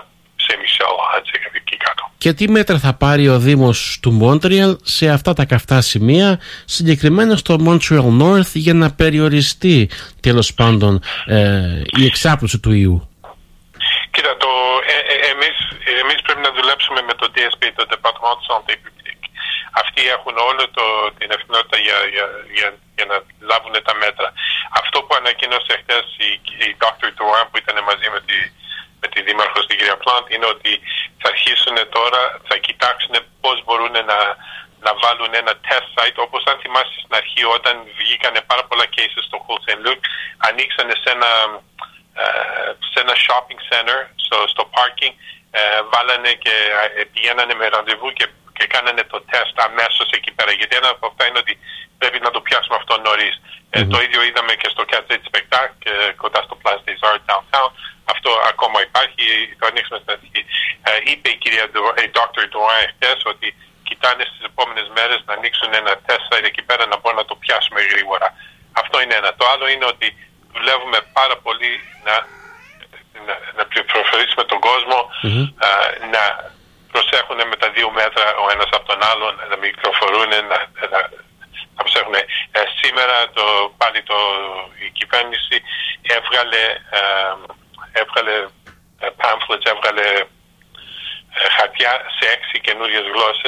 Και τι μέτρα θα πάρει ο Δήμος του Μόντρεαλ σε αυτά τα καυτά σημεία, συγκεκριμένα στο Montreal North, για να περιοριστεί τέλος πάντων ε, η εξάπλωση του ιού? Κοίτα, το, ε, ε, εμείς, εμείς πρέπει να δουλέψουμε με το ντι ες πι, το Département de Santé Publique. Αυτοί έχουν όλο το, την ευθυνότητα για, για, για, για να λάβουν τα μέτρα. Αυτό που ανακοίνωσε χθες η, η Δόκτωρ Τουάν, που ήταν μαζί με τη με τη δήμαρχο στην κυρία Πλάντ, είναι ότι θα αρχίσουν τώρα, θα κοιτάξουν πώς μπορούν να, να βάλουν ένα test site, όπως αν θυμάσαι στην αρχή όταν βγήκανε πάρα πολλά cases στο Côte Saint-Luc, ανοίξανε σε ένα, uh, σε ένα shopping center, στο, στο parking, uh, βάλανε και uh, πηγαίνανε με ραντεβού και, και κάνανε το test αμέσως εκεί πέρα, γιατί ένα από αυτά είναι ότι πρέπει να το πιάσουμε αυτό νωρίς. Mm-hmm. Uh, το ίδιο είδαμε και στο Quartier du Spectacle, uh, κοντά στο Place des Arts downtown. Αυτό ακόμα υπάρχει, το ανοίξουμε στην αρχή. Ε, είπε η κυρία Δόκτωρ Τουάν χτες ότι κοιτάνε στις επόμενες μέρες να ανοίξουν ένα τεστ εκεί πέρα, να μπορούμε να το πιάσουμε γρήγορα. Αυτό είναι ένα. Το άλλο είναι ότι δουλεύουμε πάρα πολύ να, να, να πληροφορήσουμε τον κόσμο, mm-hmm. α, να προσέχουν με τα δύο μέτρα ο ένας από τον άλλον, να μην κυκλοφορούν, να, να, να προσέχουν. Ε, σήμερα το, πάλι το, η κυβέρνηση έβγαλε α, έβγαλε pamphlets, έβγαλε χαρτιά σε έξι καινούριες γλώσσες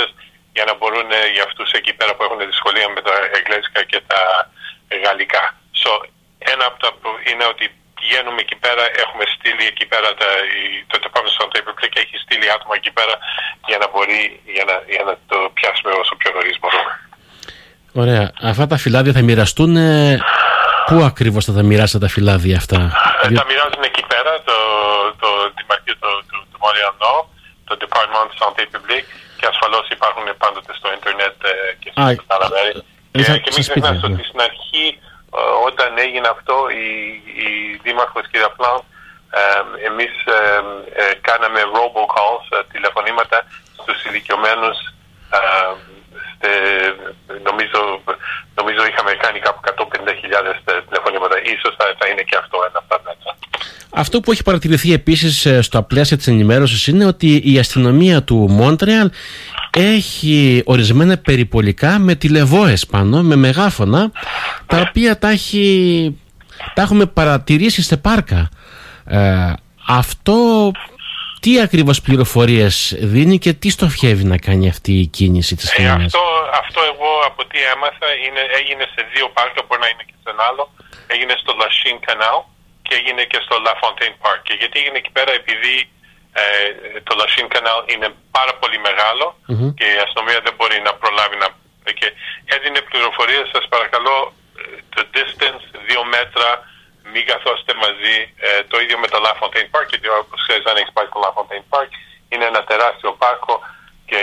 για να μπορούν για αυτούς εκεί πέρα που έχουν δυσκολία με τα εγγλέζικα και τα γαλλικά. So, ένα από τα που είναι ότι πηγαίνουμε εκεί πέρα, έχουμε στείλει εκεί πέρα, τα, το Department of Santé Publique έχει στείλει άτομα εκεί πέρα για να μπορεί, για να, για να το πιάσουμε όσο πιο νωρίς μπορούμε. Ωραία. Αυτά τα φυλάδια θα μοιραστούν, πού ακριβώς θα τα μοιράσετε τα φυλάδια αυτά? Ε, τα μοιράζουν εκεί πέρα, το, το, το, το, το, το Montreal Nord, το Department of Santé Publique, και ασφαλώς υπάρχουν πάντοτε στο ίντερνετ και σε άλλα μέρη. Και μην ξεχνάτε ότι στην αρχή, όταν έγινε αυτό, η, η Δήμαρχος κ. Πλάν, ε, εμείς ε, ε, κάναμε robocalls, ε, τηλεφωνήματα στους ηλικιωμένους. Ε, στε, νομίζω, νομίζω είχαμε κάνει κάπου εκατόν πενήντα χιλιάδες τηλεφωνήματα. Ίσως θα, θα είναι και αυτό ένα από τα μέτρα. Αυτό που έχει παρατηρηθεί επίσης στα πλαίσια της ενημέρωσης είναι ότι η αστυνομία του Μόντρεαλ έχει ορισμένα περιπολικά με τηλεβόες πάνω, με μεγάφωνα, τα οποία τα, έχει, τα έχουμε παρατηρήσει σε πάρκα. Ε, αυτό τι ακριβώς πληροφορίες δίνει και τι στοχεύει να κάνει αυτή η κίνηση της αστυνομίας? Ε, αυτό, αυτό εγώ από τι έμαθα είναι, έγινε σε δύο πάρκα, μπορεί να είναι και σε ένα άλλο. Έγινε στο Lachine Canal και έγινε και στο La Fontaine Park. Και γιατί έγινε εκεί πέρα? Επειδή ε, το Lachine Canal είναι πάρα πολύ μεγάλο mm-hmm. και η αστυνομία δεν μπορεί να προλάβει να... Και έδινε πληροφορίες, σας παρακαλώ, το distance, δύο μέτρα, μην καθόστε μαζί. Ε, το ίδιο με το La Fontaine Park, γιατί όπως ξέρεις, αν έχεις πάει στο La Fontaine Park, είναι ένα τεράστιο πάρκο και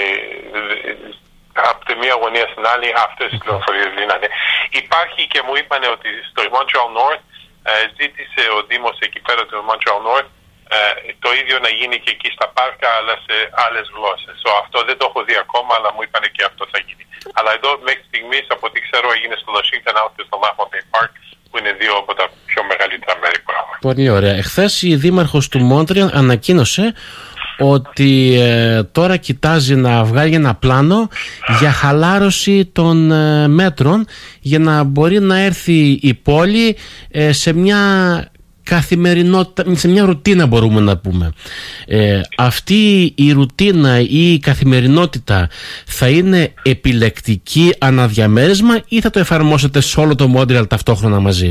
από τη μία γωνία στην άλλη αυτές οι πληροφορίες δίνανε. Υπάρχει και μου είπαν ότι στο Montreal North ε, ζήτησε ο Δήμος εκεί πέρα του Montreal North ε, το ίδιο να γίνει και εκεί στα πάρκα, αλλά σε άλλες γλώσσες. So, αυτό δεν το έχω δει ακόμα, αλλά μου είπαν και αυτό θα γίνει. Αλλά εδώ μέχρι στιγμής, από ό,τι ξέρω, έγινε στο Lachine Canal και στο La Fontaine Park, που είναι δύο από τα πιο μεγαλύτερα μέρη που έχουμε. Πολύ ωραία. Εχθές η Δήμαρχος του Μόντρεαλ ανακοίνωσε ότι ε, τώρα κοιτάζει να βγάλει ένα πλάνο για χαλάρωση των ε, μέτρων, για να μπορεί να έρθει η πόλη ε, σε μια καθημερινότητα, σε μια ρουτίνα, μπορούμε να πούμε. Ε, αυτή η ρουτίνα ή η καθημερινότητα θα είναι επιλεκτική αναδιαμέρισμα ή θα το εφαρμόσετε σε όλο το Μόντρεαλ ταυτόχρονα μαζί?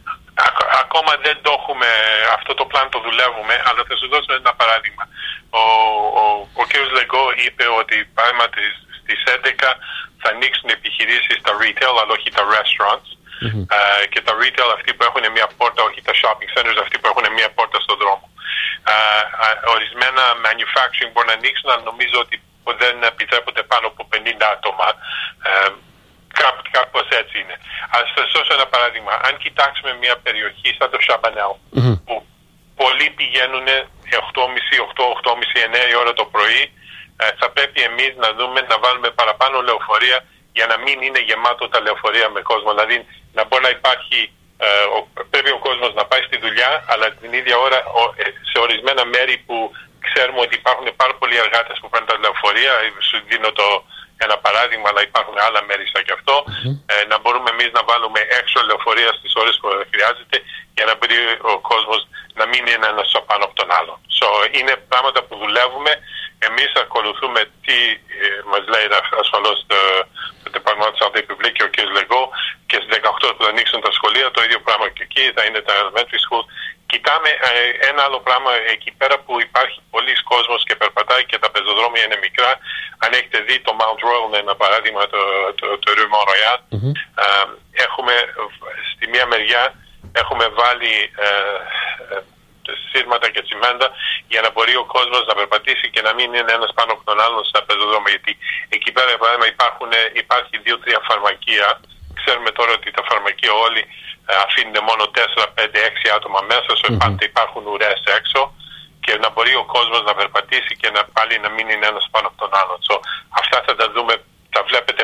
Ακόμα δεν το έχουμε, αυτό το πλάνο το δουλεύουμε, αλλά θα σου δώσω ένα παράδειγμα. Ο, ο, ο κ. Λεγκό είπε ότι πράγματι στις έντεκα θα ανοίξουν επιχειρήσεις τα retail, αλλά όχι τα restaurants. Mm-hmm. Uh, και τα retail αυτοί που έχουν μια πόρτα, όχι τα shopping centers αυτοί που έχουν μια πόρτα στον δρόμο. Uh, uh, ορισμένα manufacturing μπορεί να ανοίξουν, αλλά νομίζω ότι δεν επιτρέπονται πάνω από πενήντα άτομα. Uh, κάπου, κάπως έτσι είναι. Ας σας δώσω ένα παράδειγμα. Αν κοιτάξουμε μια περιοχή σαν το Σαμπανέλ, mm-hmm. που πολλοί πηγαίνουν οκτώ και μισή, οκτώ, οκτώ και μισή, εννιά η ώρα το πρωί, uh, θα πρέπει εμείς να δούμε να βάλουμε παραπάνω λεωφορεία για να μην είναι γεμάτο τα λεωφορεία με κόσμο. Δηλαδή να μπορεί να υπάρχει, ε, ο, πρέπει ο κόσμος να πάει στη δουλειά, αλλά την ίδια ώρα ο, ε, σε ορισμένα μέρη που ξέρουμε ότι υπάρχουν πάρα πολλοί εργάτες που παίρνουν τα λεωφορεία, σου δίνω το, ένα παράδειγμα, αλλά υπάρχουν άλλα μέρη σαν και αυτό, mm-hmm. ε, να μπορούμε εμείς να βάλουμε έξω λεωφορεία στις ώρες που χρειάζεται, για να μπορεί ο κόσμος να μην είναι ένας πάνω από τον άλλο. So, είναι πράγματα που δουλεύουμε. Εμείς ακολουθούμε τι ε, μας λέει ασφαλώς το, το Department of Santé Publique και ο κ. Λεγκό, και στις δεκαοκτώ που θα ανοίξουν τα σχολεία, το ίδιο πράγμα και εκεί, θα είναι τα elementary schools. Κοιτάμε ε, ένα άλλο πράγμα εκεί πέρα που υπάρχει πολλοί κόσμος και περπατάει και τα πεζοδρόμια είναι μικρά. Αν έχετε δει το Mount Royal, ένα παράδειγμα, το, το, το Rue Mont-Royal, mm-hmm. ε, έχουμε στη μία μεριά έχουμε βάλει ε, ε, σύρματα και τσιμέντα για να μπορεί ο κόσμος να περπατήσει και να μην είναι ένας πάνω από τον άλλον στα πεζοδρόμια. Γιατί εκεί πέρα, παράδειγμα, υπάρχουν, υπάρχει δύο-τρία φαρμακεία. Ξέρουμε τώρα ότι τα φαρμακεία όλοι ε, αφήνουν μόνο τέσσερα, πέντε, έξι άτομα μέσα, so mm-hmm. πάντα υπάρχουν ουρές έξω, και να μπορεί ο κόσμος να περπατήσει και να πάλι να μην είναι ένας πάνω από τον άλλον. So, αυτά θα τα δούμε, τα βλέπετε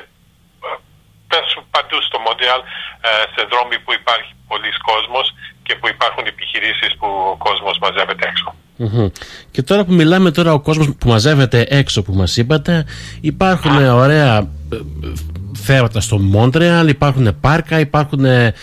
παντού στο Μόντρεαλ, σε δρόμοι που υπάρχει πολλής κόσμος και που υπάρχουν επιχειρήσεις που ο κόσμος μαζεύεται έξω. Mm-hmm. Και τώρα που μιλάμε, τώρα ο κόσμος που μαζεύεται έξω που μας είπατε, υπάρχουν ah. ωραία θέματα στο Μόντρεαλ, υπάρχουν πάρκα, υπάρχουν ε,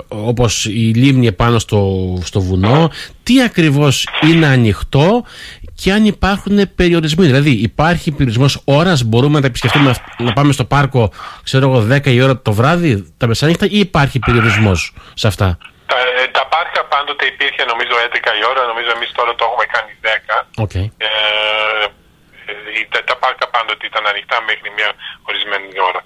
όπως η λίμνη πάνω στο, στο βουνό. Τι ακριβώς είναι ανοιχτό και αν υπάρχουν περιορισμοί. Δηλαδή, υπάρχει περιορισμός ώρας, μπορούμε να τα επισκεφτούμε, να πάμε στο πάρκο, ξέρω εγώ, δέκα η ώρα το βράδυ, τα μεσάνυχτα, ή υπάρχει περιορισμός σε αυτά? Τα, τα πάρκα πάντοτε υπήρχε, νομίζω, έντεκα η ώρα, νομίζω εμείς τώρα το έχουμε κάνει δέκα. Okay. Ε, τα, τα πάρκα πάντοτε ήταν ανοιχτά μέχρι μια ορισμένη ώρα.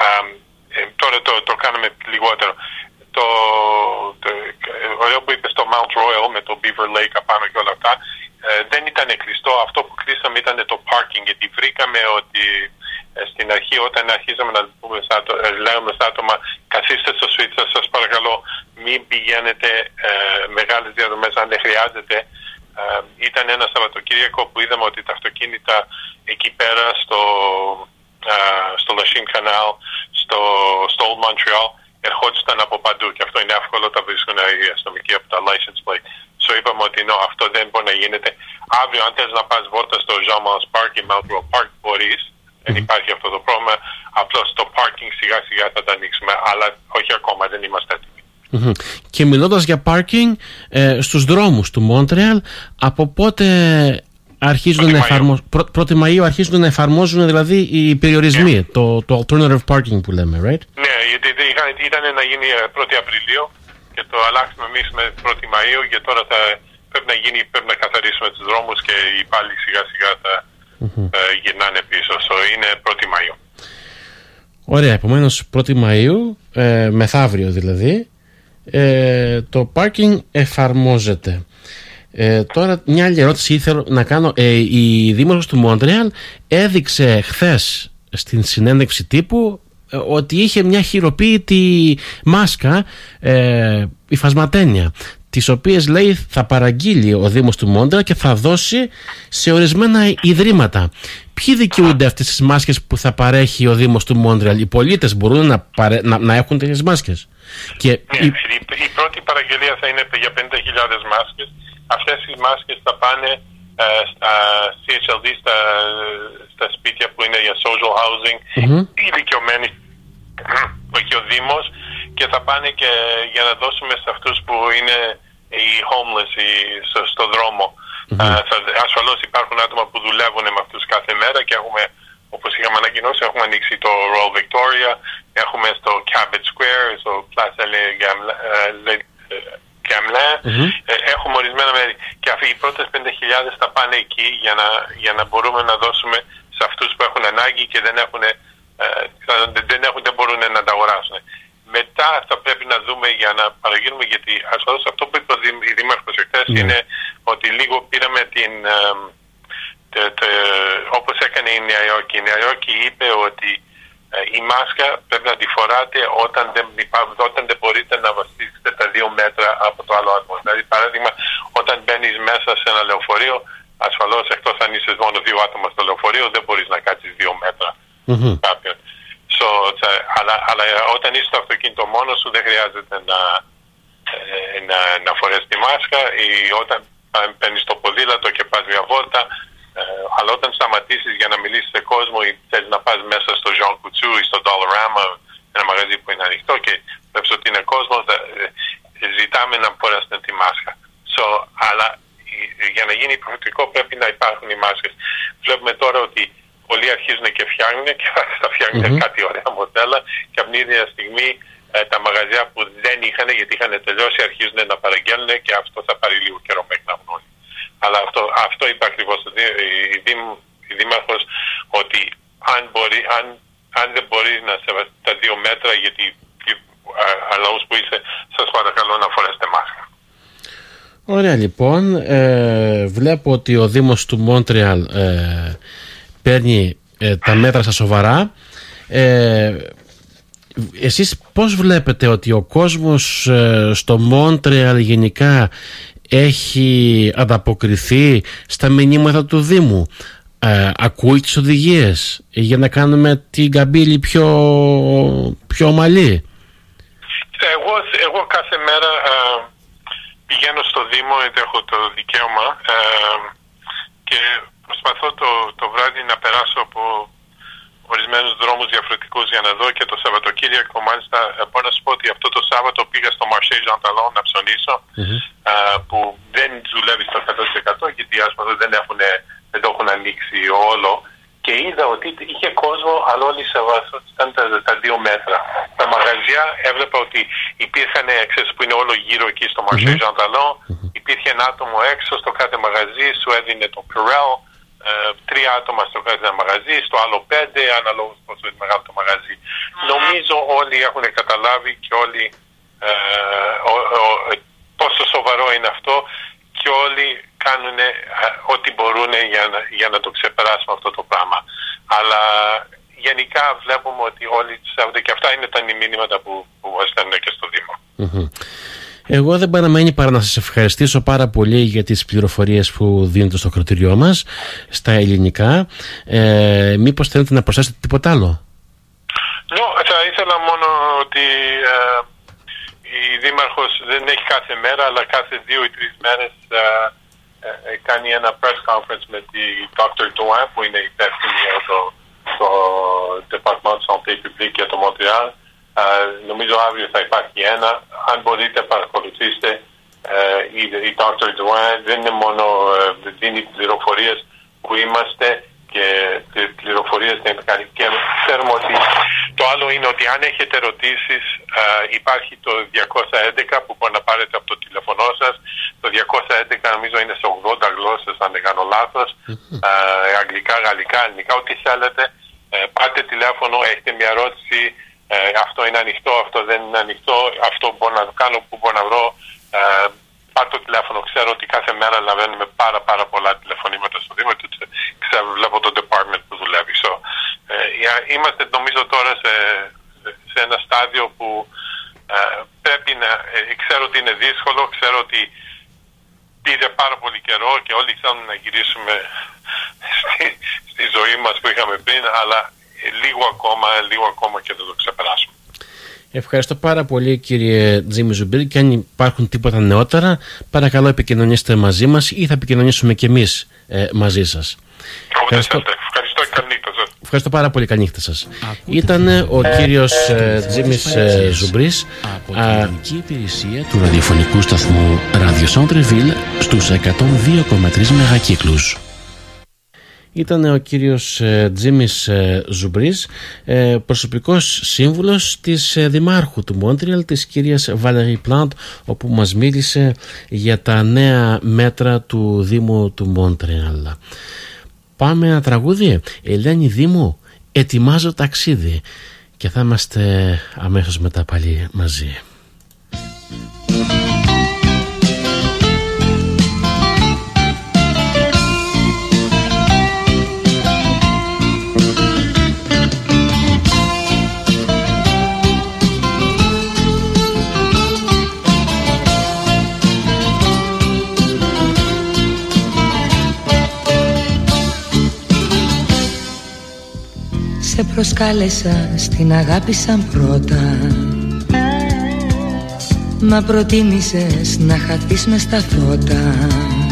Ε, τώρα το, το κάνουμε λιγότερο. Το, το ωραίο που είπε στο Mount Royal με το Beaver Lake απάνω και όλα αυτά, ε, δεν ήταν κλειστό. Αυτό που κλείσαμε ήταν το parking, γιατί βρήκαμε ότι ε, στην αρχή όταν αρχίσαμε να πούμε, ε, λέμε στα άτομα, καθίστε στο σπίτι σας, σας παρακαλώ μην πηγαίνετε ε, μεγάλες διαδρομές αν δεν χρειάζεται. Ε, ήταν ένα Σαββατοκύριακο που είδαμε ότι τα αυτοκίνητα εκεί πέρα στο, ε, στο Lachine Canal, στο, στο Old Montreal, ερχόντουσαν από παντού και αυτό είναι εύκολο, τα βρίσκουν οι αστυνομικοί από τα license plate. So είπαμε ότι no, αυτό δεν μπορεί να γίνεται. Αύριο αν θες να πας βόλτα στο Jean Mons Park ή Mount Royal Park μπορείς, mm-hmm. δεν υπάρχει αυτό το πρόβλημα. Απλώς το parking σιγά σιγά θα τα ανοίξουμε, αλλά όχι ακόμα, δεν είμαστε έτοιμοι. Mm-hmm. Και μιλώντας για parking, ε, στους δρόμους του Μόντρεαλ, από πότε αρχίζουν να εφαρμόζουν, πρώτη Μαΐου αρχίζουν να εφαρμόζουν δηλαδή οι περιορισμοί, yeah. το, το alternative parking που λέμε, right? Ναι, γιατί ήταν να γίνει πρώτη Απριλίου και το αλλάξαμε εμείς με πρώτη Μαΐου και τώρα θα πρέπει να γίνει, πρέπει να καθαρίσουμε τους δρόμους και οι πάλι σιγά σιγά θα mm-hmm. ε, γυρνάνε πίσω, so είναι πρώτη Μαΐου. Ωραία, επομένως πρώτη Μαΐου, ε, μεθαύριο δηλαδή, ε, το parking εφαρμόζεται. Ε, τώρα μια άλλη ερώτηση ήθελα να κάνω. Ε, η Δήμαρχος του Μόντρεαλ έδειξε χθες στην συνέντευξη τύπου ε, ότι είχε μια χειροποίητη μάσκα, ε, υφασματένια, τις οποίες λέει θα παραγγείλει ο Δήμος του Μόντρεαλ και θα δώσει σε ορισμένα ιδρύματα. Ποιοι δικαιούνται αυτές τις μάσκες που θα παρέχει ο Δήμος του Μόντρεαλ? Οι πολίτες μπορούν να, παρέ... να, να έχουν τέτοιες μάσκες? Και ναι, η... η πρώτη παραγγελία θα είναι για πενήντα χιλιάδες μάσκες. Αυτές οι μάσκες θα πάνε ε, στα σι έιτς ελ ντι, στα, στα σπίτια που είναι για social housing, mm-hmm. οι δικαιωμένοι που έχει ο Δήμος, και θα πάνε και για να δώσουμε σε αυτούς που είναι οι homeless οι, στο, στο δρόμο. Mm-hmm. Ε, θα, ασφαλώς υπάρχουν άτομα που δουλεύουν με αυτούς κάθε μέρα και έχουμε, όπως είχαμε ανακοινώσει, έχουμε ανοίξει το Royal Victoria, έχουμε στο Cabot Square, στο Place Gamelin, mm-hmm. έχουμε ορισμένα μέρη και αυτοί οι πρώτες πέντε χιλιάδες θα πάνε εκεί για να, για να μπορούμε να δώσουμε σε αυτούς που έχουν ανάγκη και δεν, έχουν, ε, δεν, έχουν, δεν μπορούν να τα αγοράσουν. Μετά θα πρέπει να δούμε για να παραγγείλουμε, γιατί ασφαλώς αυτό που είπε η Δήμαρχος εχθές mm-hmm. είναι ότι λίγο πήραμε την, ε, τε, τε, όπως έκανε η Νέα Υόρκη. Η Νέα Υόρκη είπε ότι η μάσκα πρέπει να τη φοράτε όταν δεν, όταν δεν μπορείτε να βαστίσετε τα δύο μέτρα από το άλλο άτομο. Δηλαδή, παράδειγμα, όταν μπαίνεις μέσα σε ένα λεωφορείο, ασφαλώς εκτός αν είσαι μόνο δύο άτομα στο λεωφορείο, δεν μπορείς να κάτσεις δύο μέτρα mm-hmm. κάποιον. So, αλλά, αλλά όταν είσαι στο αυτοκίνητο μόνο σου, δεν χρειάζεται να, ε, να, να φορέσεις τη μάσκα. Ή όταν παίρνεις το ποδήλατο και πας μια βόλτα, Uh, αλλά όταν σταματήσεις για να μιλήσεις σε κόσμο ή θέλεις να πας μέσα στο Jean Coutu ή στο Dollarama, ένα μαγαζί που είναι ανοιχτό και βλέπεις ότι είναι κόσμο, θα, ζητάμε να φορέσουν τη μάσκα. So, αλλά για να γίνει υποχρεωτικό πρέπει να υπάρχουν οι μάσκες. Βλέπουμε τώρα ότι πολλοί αρχίζουν και φτιάχνουν και θα φτιάχνουν mm-hmm. κάτι ωραία μοντέλα και από την ίδια στιγμή ε, τα μαγαζιά που δεν είχαν, γιατί είχαν τελειώσει, αρχίζουν να παραγγέλνουν και αυτό θα πάρει λίγο καιρό μέχρι να βγουν όλοι. Αλλά αυτό, αυτό είπε ακριβώς η, Δήμ, η Δήμαρχος, ότι αν, μπορεί, αν, αν δεν μπορεί να σεβαστεί τα δύο μέτρα, γιατί αλλαούς που είσαι, σας παρακαλώ να φορέσετε μάσκα. Ωραία, λοιπόν. Ε, βλέπω ότι ο Δήμος του Μόντρεαλ ε, παίρνει ε, τα μέτρα στα σοβαρά. Ε, εσείς πώς βλέπετε ότι ο κόσμος ε, στο Μόντρεαλ γενικά έχει ανταποκριθεί στα μηνύματα του Δήμου? Ε, ακούει τις οδηγίες για να κάνουμε την καμπύλη πιο, πιο ομαλή? Εγώ, εγώ κάθε μέρα ε, πηγαίνω στο Δήμο, γιατί έχω το δικαίωμα, ε, και προσπαθώ το, το βράδυ να περάσω από ορισμένους δρόμους διαφορετικούς για να δω, και το Σαββατοκύριακο μάλιστα μπορώ να σου πω ότι αυτό το Σάββατο πήγα στο Marché Jean Talon να ψωνίσω, mm-hmm. α, που δεν δουλεύει στο εκατό τοις εκατό γιατί διάσπαστο, δεν, δεν το έχουν ανοίξει όλο. Και είδα ότι είχε κόσμο, αλλά όλοι σε βάθος ήταν τα, τα δύο μέτρα. Τα μαγαζιά έβλεπα ότι υπήρχαν, ξέρεις, που είναι όλο γύρω εκεί στο Marché Jean Talon, υπήρχε ένα άτομο έξω στο κάθε μαγαζί, σου έδινε το Purell, ε, τρία άτομα στο κάθε μαγαζί, στο άλλο πέντε, αναλόγως πόσο είναι μεγάλο το μαγαζί. Νομίζω όλοι έχουν καταλάβει και όλοι ε, ο, ο, πόσο σοβαρό είναι αυτό και όλοι κάνουν ό,τι μπορούν για να, για να το ξεπεράσουμε αυτό το πράγμα. Αλλά γενικά βλέπουμε ότι όλοι ψεύδονται και αυτά είναι τα μηνύματα που, που μας στέλνουν και στο Δήμο. Mm-hmm. Εγώ δεν παραμένει παρά να σας ευχαριστήσω πάρα πολύ για τις πληροφορίες που δίνετε στο κρατήριό μας στα ελληνικά. Ε, μήπως θέλετε να προσθέσετε τίποτα άλλο? No, θα ήθελα μόνο ότι ε, η Δήμαρχος δεν έχει κάθε μέρα, αλλά κάθε δύο ή τρεις μέρες ε, ε, κάνει ένα press conference με τη Doctor Douin, που είναι υπεύθυνη για το, το Departement de Santé Publique για το Μοντρεάλ. Uh, νομίζω αύριο θα υπάρχει ένα. Αν μπορείτε παρακολουθήστε uh, η, η Doctor Douin δεν είναι μόνο uh, δίνει πληροφορίες που είμαστε και πληροφορίες δεν κάνει. Και ξέρουμε ότι το άλλο είναι ότι αν έχετε ερωτήσεις uh, υπάρχει το διακόσια έντεκα που μπορεί να πάρετε από το τηλεφωνό σας. Το διακόσια έντεκα νομίζω είναι σε ογδόντα γλώσσες αν δεν κάνω λάθος. Uh, αγγλικά, γαλλικά, ελληνικά, ό,τι θέλετε. Uh, πάτε τηλέφωνο, έχετε μια ερώτηση. Ε, αυτό είναι ανοιχτό, αυτό δεν είναι ανοιχτό, αυτό μπορώ να κάνω, που μπορώ να βρω. Ε, πάρτε το τηλέφωνο, ξέρω ότι κάθε μέρα λαβαίνουμε πάρα πάρα πολλά τηλεφωνήματα στο Δήμο, ξέρω, βλέπω το department που δουλεύει. So, ε, είμαστε νομίζω τώρα σε, σε ένα στάδιο που ε, πρέπει να, ε, ξέρω ότι είναι δύσκολο, ξέρω ότι πήρε πάρα πολύ καιρό και όλοι θέλουν να γυρίσουμε στη, στη ζωή μας που είχαμε πριν, αλλά λίγο ακόμα, λίγο ακόμα και θα το ξεπεράσουμε. Ευχαριστώ πάρα πολύ κύριε Τζίμι Ζουμπρί, και αν υπάρχουν τίποτα νεότερα παρακαλώ επικοινωνήστε μαζί μας ή θα επικοινωνήσουμε και εμείς ε, μαζί σας. Ευχαριστώ. Ευχαριστώ και καλή νύχτα σας. Ευχαριστώ πάρα πολύ, καλή νύχτα σας. Ήταν ο κύριος ε, Τζίμις ε, Ζουμπρής από την ελληνική υπηρεσία του ραδιοφωνικού σταθμού Radio Centre-Ville στους εκατόν δύο κόμμα τρία μεγακύκλους. Ήταν ο κύριος ε, Τζίμις ε, Ζουμπρής, ε, προσωπικός σύμβουλος της ε, Δημάρχου του Μόντρεαλ, της κυρίας Βαλερή Πλάντ, όπου μας μίλησε για τα νέα μέτρα του Δήμου του Μόντρεαλ. Πάμε ένα τραγούδι. Ελένη Δήμου, ετοιμάζω ταξίδι, και θα είμαστε αμέσως μετά πάλι μαζί. Σε προσκάλεσα, στην αγάπησα πρώτα, μα προτίμησες να χαθείς μες στα φώτα.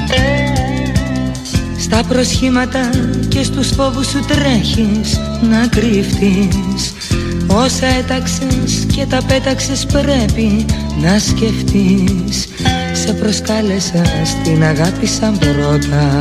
Στα προσχήματα και στους φόβους σου τρέχεις να κρύφτεις. Όσα έταξες και τα πέταξες πρέπει να σκεφτείς. Σε προσκάλεσα, στην αγάπησα πρώτα.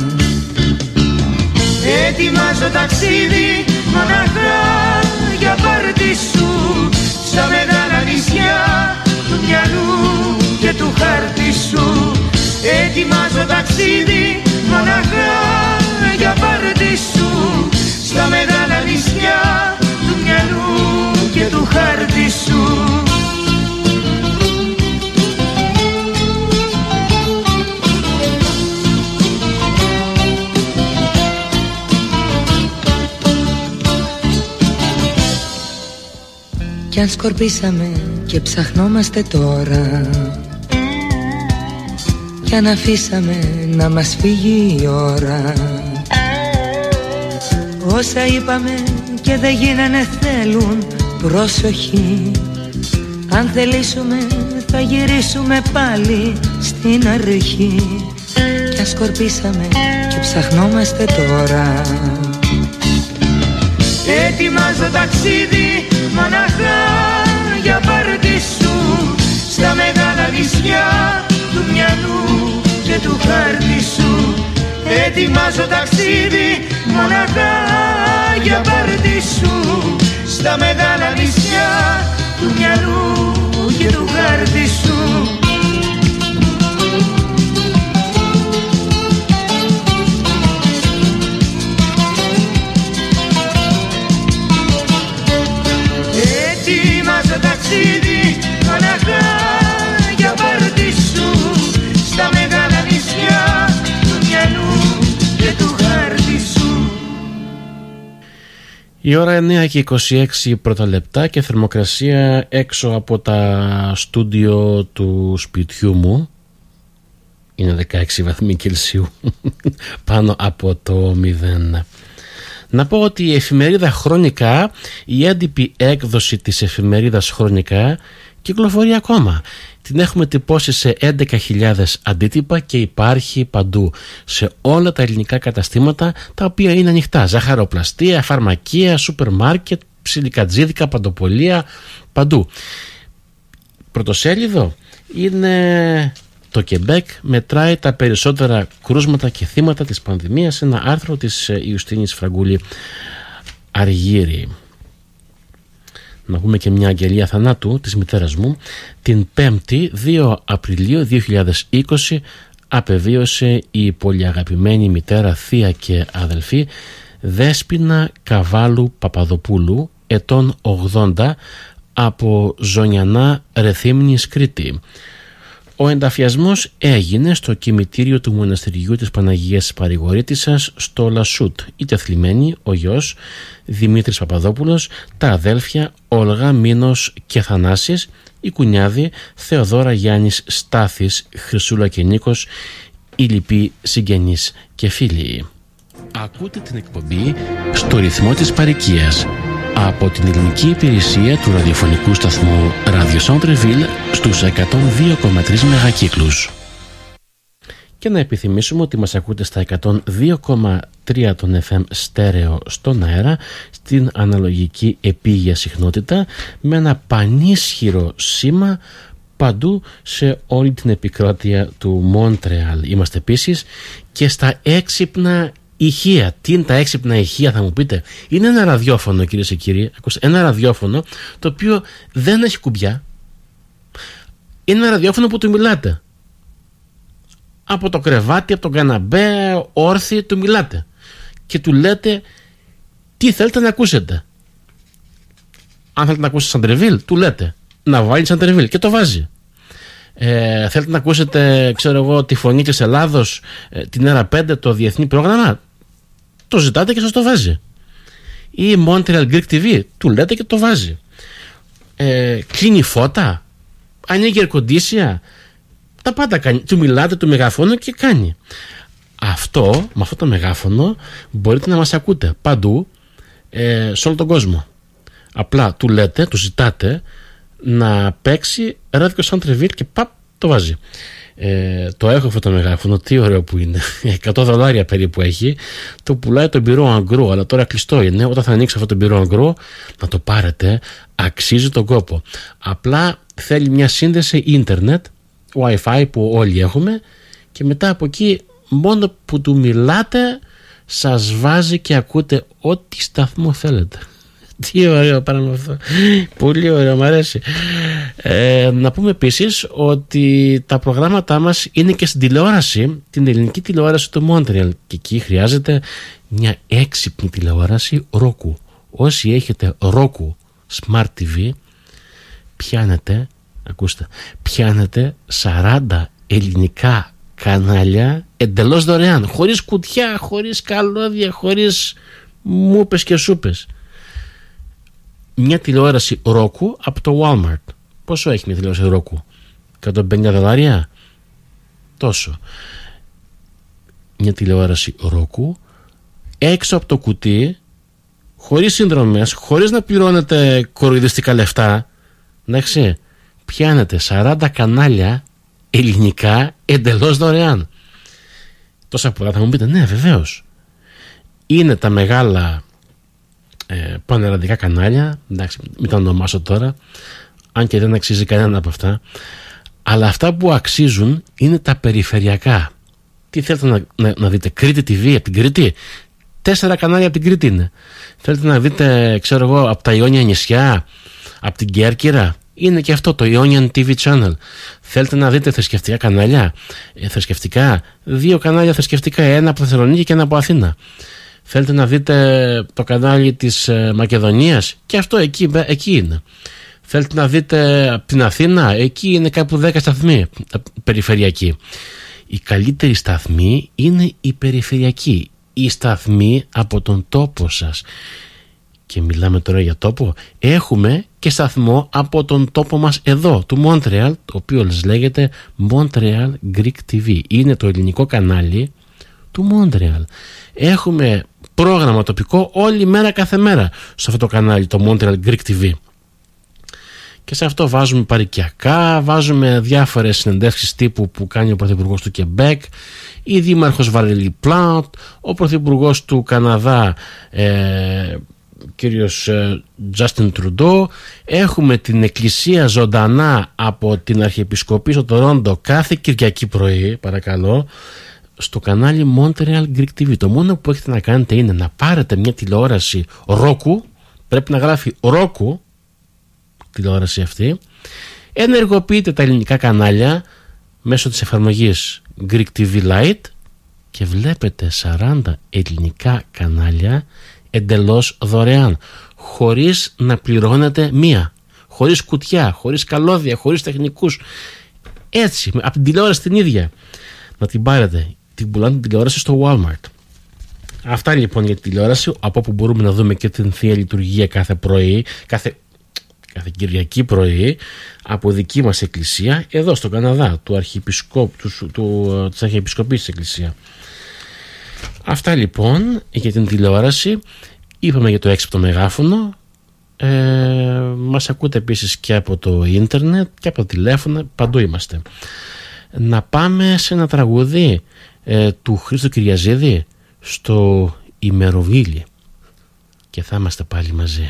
Ετοιμάζω ταξίδι μοναχά για πάρτι σου, στα μεγάλα νησιά του μυαλού και του χάρτη σου. Ετοιμάζω ταξίδι μοναχά για πάρτι σου, στα μεγάλα νησιά του μυαλού και του χάρτη σου. Κι αν σκορπίσαμε και ψαχνόμαστε τώρα, κι αν αφήσαμε να μας φύγει η ώρα, όσα είπαμε και δεν γίνανε θέλουν προσοχή. Αν θελήσουμε θα γυρίσουμε πάλι στην αρχή. Κι αν σκορπίσαμε και ψαχνόμαστε τώρα, ετοιμάζω ταξίδι μοναχά για πάρτι σου, στα μεγάλα νησιά του μυαλού και του χάρτη σου. ετοιμάζω ταξίδι μοναχά για πάρτι σου στα μεγάλα νησιά του μυαλού και του χάρτη σου. Ετοιμάζω ταξίδι μοναχά για πάρτι σου στα μεγάλα νησιά του μυαλού και του χάρτη σου. Η ώρα εννιά και είκοσι έξι πρώτα λεπτά και θερμοκρασία έξω από τα στούντιο του σπιτιού μου είναι δεκαέξι βαθμοί Κελσίου πάνω από το μηδέν. Να πω ότι η εφημερίδα Χρονικά, η έντυπη έκδοση της εφημερίδας Χρονικά κυκλοφορεί ακόμα. Την έχουμε τυπώσει σε έντεκα χιλιάδες αντίτυπα και υπάρχει παντού σε όλα τα ελληνικά καταστήματα τα οποία είναι ανοιχτά. Ζαχαροπλαστεία, φαρμακεία, σούπερ μάρκετ, ψιλικατζίδικα, παντοπολία, παντού. Πρωτοσέλιδο είναι το Κεμπέκ, μετράει τα περισσότερα κρούσματα και θύματα της πανδημίας, ένα άρθρο της Ιουστίνης Φραγκούλη Αργύρη. Να πούμε και μια αγγελία θανάτου της μητέρας μου. Την πέμπτη δύο Απριλίου δύο χιλιάδες είκοσι απεβίωσε η πολυαγαπημένη μητέρα, θεία και αδελφή Δέσποινα Καβάλου Παπαδοπούλου, ετών ογδόντα, από Ζωνιανά Ρεθύμνης, Κρήτη. Ο ενταφιασμός έγινε στο κημητήριο του μοναστηριού της Παναγίας Παρηγορήτισσας στο Λασούτ. Η τεθλιμμένη, ο γιος Δημήτρης Παπαδόπουλος, τα αδέλφια Όλγα, Μήνος και Θανάσης, η κουνιάδη Θεοδόρα, Γιάννης, Στάθης, Χρυσούλα και Νίκος, οι λοιποί συγγενείς και φίλοι. Ακούτε την εκπομπή στο ρυθμό της παροικίας από την ελληνική υπηρεσία του ραδιοφωνικού σταθμού Radio Centre Ville στους εκατόν δύο κόμμα τρία μεγακύκλους. Και να επιθυμίσουμε ότι μας ακούτε στα εκατόν δύο κόμμα τρία των εφ εμ στέρεο στον αέρα, στην αναλογική επίγεια συχνότητα, με ένα πανίσχυρο σήμα παντού σε όλη την επικράτεια του Μόντρεαλ. Είμαστε επίσης και στα έξυπνα ηχεία. Τι είναι τα έξυπνα ηχεία, θα μου πείτε? Είναι ένα ραδιόφωνο, κυρίες και κύριοι, ένα ραδιόφωνο το οποίο δεν έχει κουμπιά. Είναι ένα ραδιόφωνο που του μιλάτε από το κρεβάτι, από τον καναπέ, όρθιοι του μιλάτε και του λέτε τι θέλετε να ακούσετε. Αν θέλετε να ακούσετε Σαντρεβίλ, του λέτε να βάλει Σαντρεβίλ και το βάζει. Ε, θέλετε να ακούσετε, ξέρω εγώ, τη φωνή της Ελλάδος, ε, την έρα πέντε, το διεθνή πρόγραμμα, το ζητάτε και σας το βάζει. Ή Montreal Greek τι βι, του λέτε και το βάζει. Ε, κλείνει φώτα, ανοίγει ερκοντήσια, τα πάντα κάνει. Του μιλάτε, του μεγαφώνου και κάνει. Αυτό, με αυτό το μεγάφωνο μπορείτε να μας ακούτε παντού, ε, σε όλο τον κόσμο. Απλά του λέτε, του ζητάτε να παίξει Radio Centre Ville και παπ, το βάζει. Ε, το έχω αυτό το μεγάφωνο, τι ωραίο που είναι. εκατό δολάρια περίπου έχει. Το πουλάει το μπυρό Αγκρό, αλλά τώρα κλειστό είναι. Όταν θα ανοίξει αυτό το μπυρό Αγκρό, να το πάρετε, αξίζει τον κόπο. Απλά θέλει μια σύνδεση ίντερνετ, Wi-Fi που όλοι έχουμε, και μετά από εκεί μόνο που του μιλάτε σας βάζει και ακούτε ό,τι σταθμό θέλετε. Τι ωραίο πράγμα αυτό. Πολύ ωραίο, μου αρέσει. Ε, να πούμε επίσης ότι τα προγράμματά μας είναι και στην τηλεόραση, την ελληνική τηλεόραση του Μόντρεαλ, και εκεί χρειάζεται μια έξυπνη τηλεόραση Roku. Όσοι έχετε Roku Smart τι βι, πιάνετε, ακούστε, πιάνετε σαράντα ελληνικά κανάλια εντελώς δωρεάν, χωρίς κουτιά, χωρίς καλώδια, χωρίς μούπες και σούπες. Μια τηλεόραση Roku από το Walmart. Πόσο έχει μια τηλεόραση Roku? εκατόν πενήντα δολάρια? Τόσο. Μια τηλεόραση Roku έξω από το κουτί, χωρίς συνδρομές, χωρίς να πληρώνετε κοροϊδιστικά λεφτά. Εντάξει, πιάνετε σαράντα κανάλια ελληνικά εντελώς δωρεάν. Τόσα πολλά, θα μου πείτε. Ναι, βεβαίως. Είναι τα μεγάλα ε, πανελλαδικά κανάλια, εντάξει, μην τα ονομάσω τώρα, αν και δεν αξίζει κανένα από αυτά, αλλά αυτά που αξίζουν είναι τα περιφερειακά Τι θέλετε να, να, να δείτε, Κρήτη τι βι από την Κρήτη? Τέσσερα κανάλια από την Κρήτη είναι. Θέλετε να δείτε, ξέρω εγώ, από τα Ιόνια νησιά, από την Κέρκυρα? Είναι και αυτό το Ionian τι βι Channel. Θέλετε να δείτε θρησκευτικά κανάλια? Ε, θρησκευτικά, δύο κανάλια θρησκευτικά, ένα από Θεσσαλονίκη και ένα από Αθήνα. Θέλετε να δείτε το κανάλι της ε, Μακεδονίας? Και αυτό εκεί, εκεί είναι. Θέλετε να δείτε από την Αθήνα? Εκεί είναι κάπου δέκα σταθμοί περιφερειακοί. Η καλύτερη σταθμή είναι η περιφερειακή. Η σταθμή από τον τόπο σας. Και μιλάμε τώρα για τόπο. Έχουμε και σταθμό από τον τόπο μας εδώ, του Μόντρεαλ, το οποίο λέγεται Montreal Greek τι βι. Είναι το ελληνικό κανάλι του Μόντρεαλ. Έχουμε πρόγραμμα τοπικό όλη μέρα κάθε μέρα σε αυτό το κανάλι, το Montreal Greek τι βι. Και σε αυτό βάζουμε παροικιακά, βάζουμε διάφορες συνεντεύξεις τύπου που κάνει ο Πρωθυπουργός του Κεμπέκ, η Δήμαρχος Βαρέλη Πλάντ, ο Πρωθυπουργός του Καναδά, ε, κύριος Τζάστιν Τρουντό. Έχουμε την εκκλησία ζωντανά από την Αρχιεπισκοπή στο Τορόντο κάθε Κυριακή πρωί, παρακαλώ, στο κανάλι Montreal Greek τι βι. Το μόνο που έχετε να κάνετε είναι να πάρετε μια τηλεόραση Roku, πρέπει να γράφει Roku τηλεόραση αυτή, ενεργοποιείτε τα ελληνικά κανάλια μέσω της εφαρμογής Greek τι βι Lite και βλέπετε σαράντα ελληνικά κανάλια εντελώς δωρεάν, χωρίς να πληρώνετε μία, χωρίς κουτιά, χωρίς καλώδια, χωρίς τεχνικούς. Έτσι, από την τηλεόραση την ίδια να την πάρετε. Την πουλάνε την τηλεόραση στο Walmart. Αυτά λοιπόν για τη τηλεόραση, από όπου μπορούμε να δούμε και την Θεία Λειτουργία κάθε πρωί, κάθε, κάθε Κυριακή πρωί, από δική μας εκκλησία, εδώ στο Καναδά, του Αρχιεπισκόπου, του, του, της Αρχιεπισκοπής της Εκκλησία. Αυτά λοιπόν για την τηλεόραση. Είπαμε για το έξυπνο μεγάφωνο. Ε, μας ακούτε επίσης και από το ίντερνετ και από το τηλέφωνο, παντού είμαστε. Να πάμε σε ένα τραγούδι ε, του Χρήστο Κυριαζίδη, στο Ημεροβίλι, και θα είμαστε πάλι μαζί.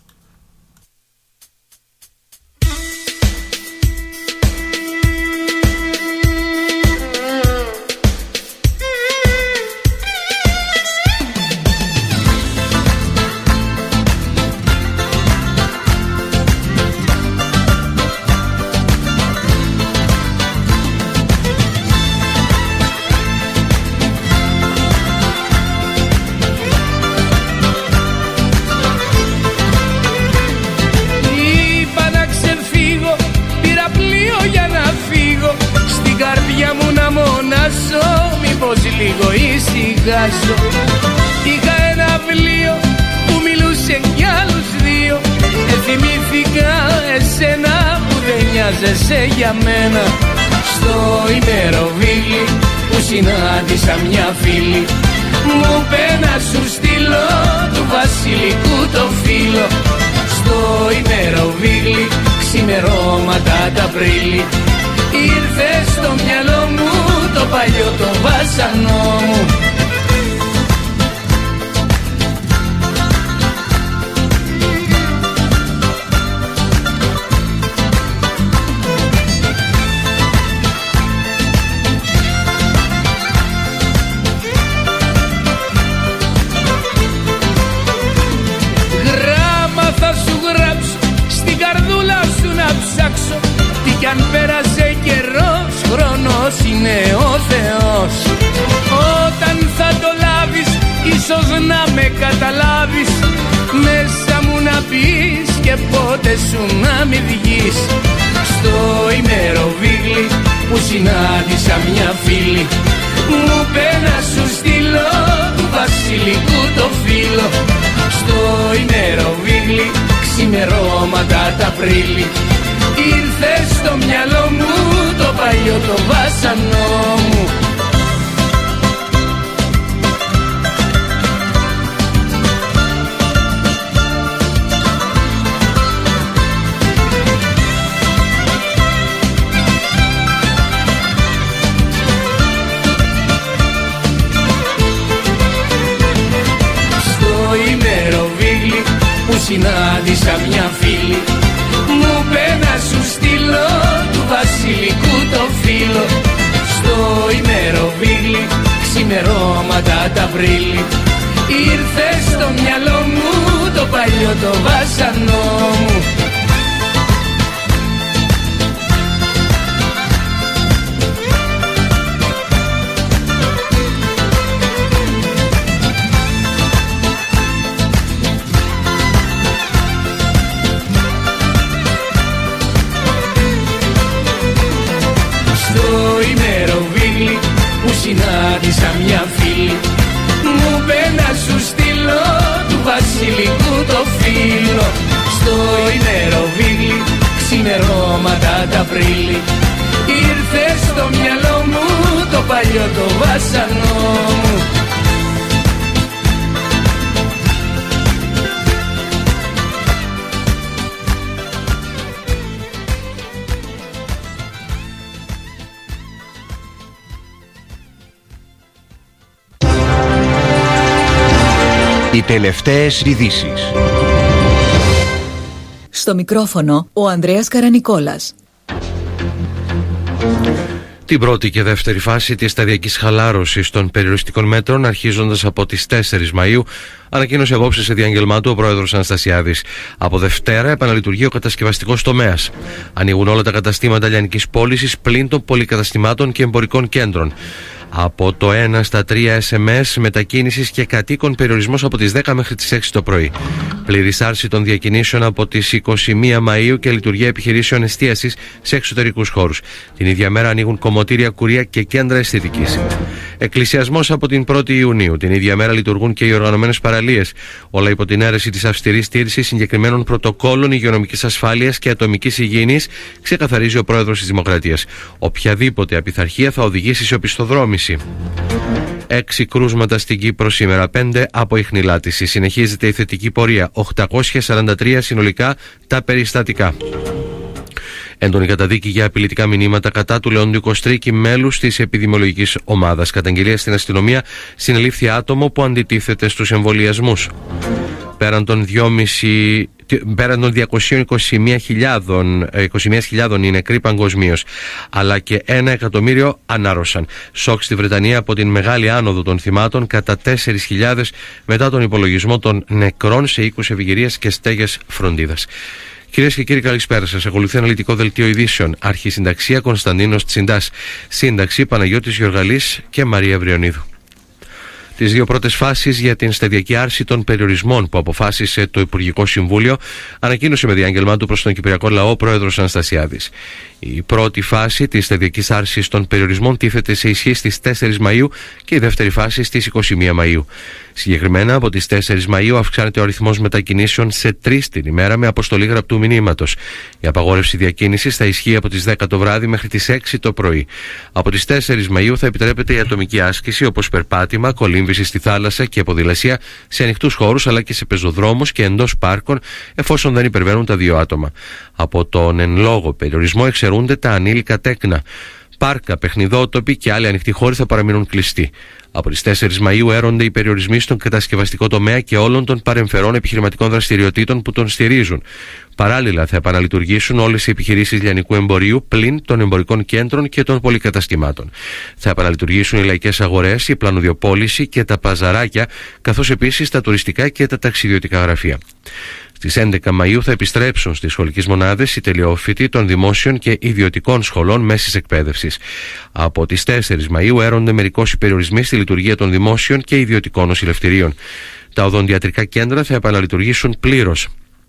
Είχα ένα βιβλίο που μιλούσε για άλλους δύο. Εθυμήθηκα εσένα που δεν νοιάζεσαι για μένα. Στο Ημεροβίλι που συνάντησα μια φίλη, μου είπε να σου στείλω του Βασιλικού το φίλο. Στο Ημεροβίλι ξημερώματα τα Απρίλη, ήρθε στο μυαλό μου το παλιό το βάσανό μου. Κι αν πέρασε καιρός, χρόνος είναι ο Θεός. Όταν θα το λάβεις, ίσως να με καταλάβεις, μέσα μου να πεις και πότε σου να μη βγεις. Στο Ημεροβίλι που συνάντησα μια φίλη, μου είπε να σου στείλω του Βασιλικού το φίλο. Στο Ημεροβίλι ξημερώματα τα Απρίλη, ήρθε στο μυαλό μου το παλιό το βάσανό μου. Στο Ημεροβίλι που συνάντησα μια φίλη, μου είπε να σου στείλω του Βασιλικού το φίλο. Στο Ημεροβίλι ξημερώματα τα Απρίλη. Ήρθε στο μυαλό μου το παλιό το βάσανό μου. Συνάντησα μια φίλη, μου είπε να σου στείλω του βασιλικού το φίλο. Στο ημεροβίλι, ξημερώματα τα Απρίλη. Ήρθε στο μυαλό μου το παλιό το βάσανό μου. Οι τελευταίες ειδήσεις. Στο μικρόφωνο ο Ανδρέας Καρανικόλας. Την πρώτη και δεύτερη φάση της σταδιακής χαλάρωσης των περιοριστικών μέτρων, αρχίζοντας από τις τέσσερις Μαΐου, ανακοίνωσε απόψε σε διάγγελμά του ο πρόεδρος Αναστασιάδης. Από Δευτέρα επαναλειτουργεί ο κατασκευαστικός τομέας. Ανοίγουν όλα τα καταστήματα λιανικής πώλησης πλην των πολυκαταστημάτων και εμπορικών κέντρων. Από το ένα στα τρία ες εμ ες μετακίνησης και κατοίκων περιορισμός από τις δέκα μέχρι τις έξι το πρωί. Πλήρης άρση των διακινήσεων από τις είκοσι μία Μαΐου και λειτουργία επιχειρήσεων εστίασης σε εξωτερικούς χώρους. Την ίδια μέρα ανοίγουν κομμωτήρια, κουρία και κέντρα αισθητικής. Εκκλησιασμός από την πρώτη Ιουνίου. Την ίδια μέρα λειτουργούν και οι οργανωμένες παραλίες. Όλα υπό την αίρεση της αυστηρής στήρησης συγκεκριμένων πρωτοκόλων υγειονομικής ασφάλειας και ατομικής υγιεινής, ξεκαθαρίζει ο πρόεδρος της Δημοκρατίας. Οποιαδήποτε απειθαρχία θα οδηγήσει σε οπισθοδρόμηση. Έξι κρούσματα στην Κύπρο σήμερα, πέντε από ιχνηλάτηση. Συνεχίζεται η θετική πορεία. οκτακόσια σαράντα τρία συνολικά τα περιστατικά. Έντονη καταδίκη για απειλητικά μηνύματα κατά του Λεόντου Κωστρίκη, μέλους της επιδημιολογικής ομάδας. Καταγγελία στην αστυνομία, συνελήφθη άτομο που αντιτίθεται στους εμβολιασμούς. Πέραν των δυόμισι Πέραν των διακόσιες είκοσι μία χιλιάδων οι νεκροί παγκοσμίως, αλλά και ένα εκατομμύριο ανάρρωσαν. Σοκ στη Βρετανία από την μεγάλη άνοδο των θυμάτων, κατά τέσσερις χιλιάδες μετά τον υπολογισμό των νεκρών σε οίκους ευγυρίας και στέγες φροντίδας. Κυρίες και κύριοι, καλησπέρα σας. Ακολουθεί αναλυτικό δελτίο ειδήσεων. Αρχισυνταξία Κωνσταντίνος Τσιντάς. Σύνταξη Παναγιώτης Γιοργαλής και Μαρία Βριονίδου. Τις δύο πρώτες φάσεις για την σταδιακή άρση των περιορισμών που αποφάσισε το Υπουργικό Συμβούλιο, ανακοίνωσε με διάγγελμά του προς τον Κυπριακό λαό ο πρόεδρος Αναστασιάδης. Η πρώτη φάση της σταδιακής άρσης των περιορισμών τίθεται σε ισχύ στις τέσσερις Μαΐου και η δεύτερη φάση στις είκοσι μία Μαΐου. Συγκεκριμένα, από τις τέσσερις Μαΐου αυξάνεται ο αριθμός μετακινήσεων σε τρεις την ημέρα με αποστολή γραπτού μηνύματος. Η απαγόρευση διακίνησης θα ισχύει από τις δέκα το βράδυ μέχρι τις έξι το πρωί. Από τις τέσσερις Μαΐου θα επιτρέπεται η ατομική άσκηση, όπως περπάτημα, κολύμβηση στη θάλασσα και ποδηλασία σε ανοιχτούς χώρους αλλά και σε πεζοδρόμους και εντός πάρκων, εφόσον δεν υπερβαίνουν τα δύο άτομα. Από τον εν λόγω περιορισμό εξαιρούνται τα ανήλικα τέκνα. Πάρκα, παιχνιδότοποι και άλλοι ανοιχτοί χώροι θα παραμείνουν κλειστοί. Από τις τέσσερις Μαΐου έρονται οι περιορισμοί στον κατασκευαστικό τομέα και όλων των παρεμφερών επιχειρηματικών δραστηριοτήτων που τον στηρίζουν. Παράλληλα, θα επαναλειτουργήσουν όλες οι επιχειρήσεις λιανικού εμπορίου πλην των εμπορικών κέντρων και των πολυκαταστημάτων. Θα επαναλειτουργήσουν οι λαϊκές αγορές, η πλανοδιοπόληση και τα παζαράκια, καθώς επίσης τα τουριστικά και τα ταξιδιωτικά γραφεία. Στις έντεκα Μαΐου θα επιστρέψουν στις σχολικές μονάδες οι τελειόφοιτοι των δημόσιων και ιδιωτικών σχολών μέσης εκπαίδευσης. Από τις τέσσερις Μαΐου έρονται μερικώς οι περιορισμοί στη λειτουργία των δημόσιων και ιδιωτικών νοσηλευτηρίων. Τα οδοντιατρικά κέντρα θα επαναλειτουργήσουν πλήρως.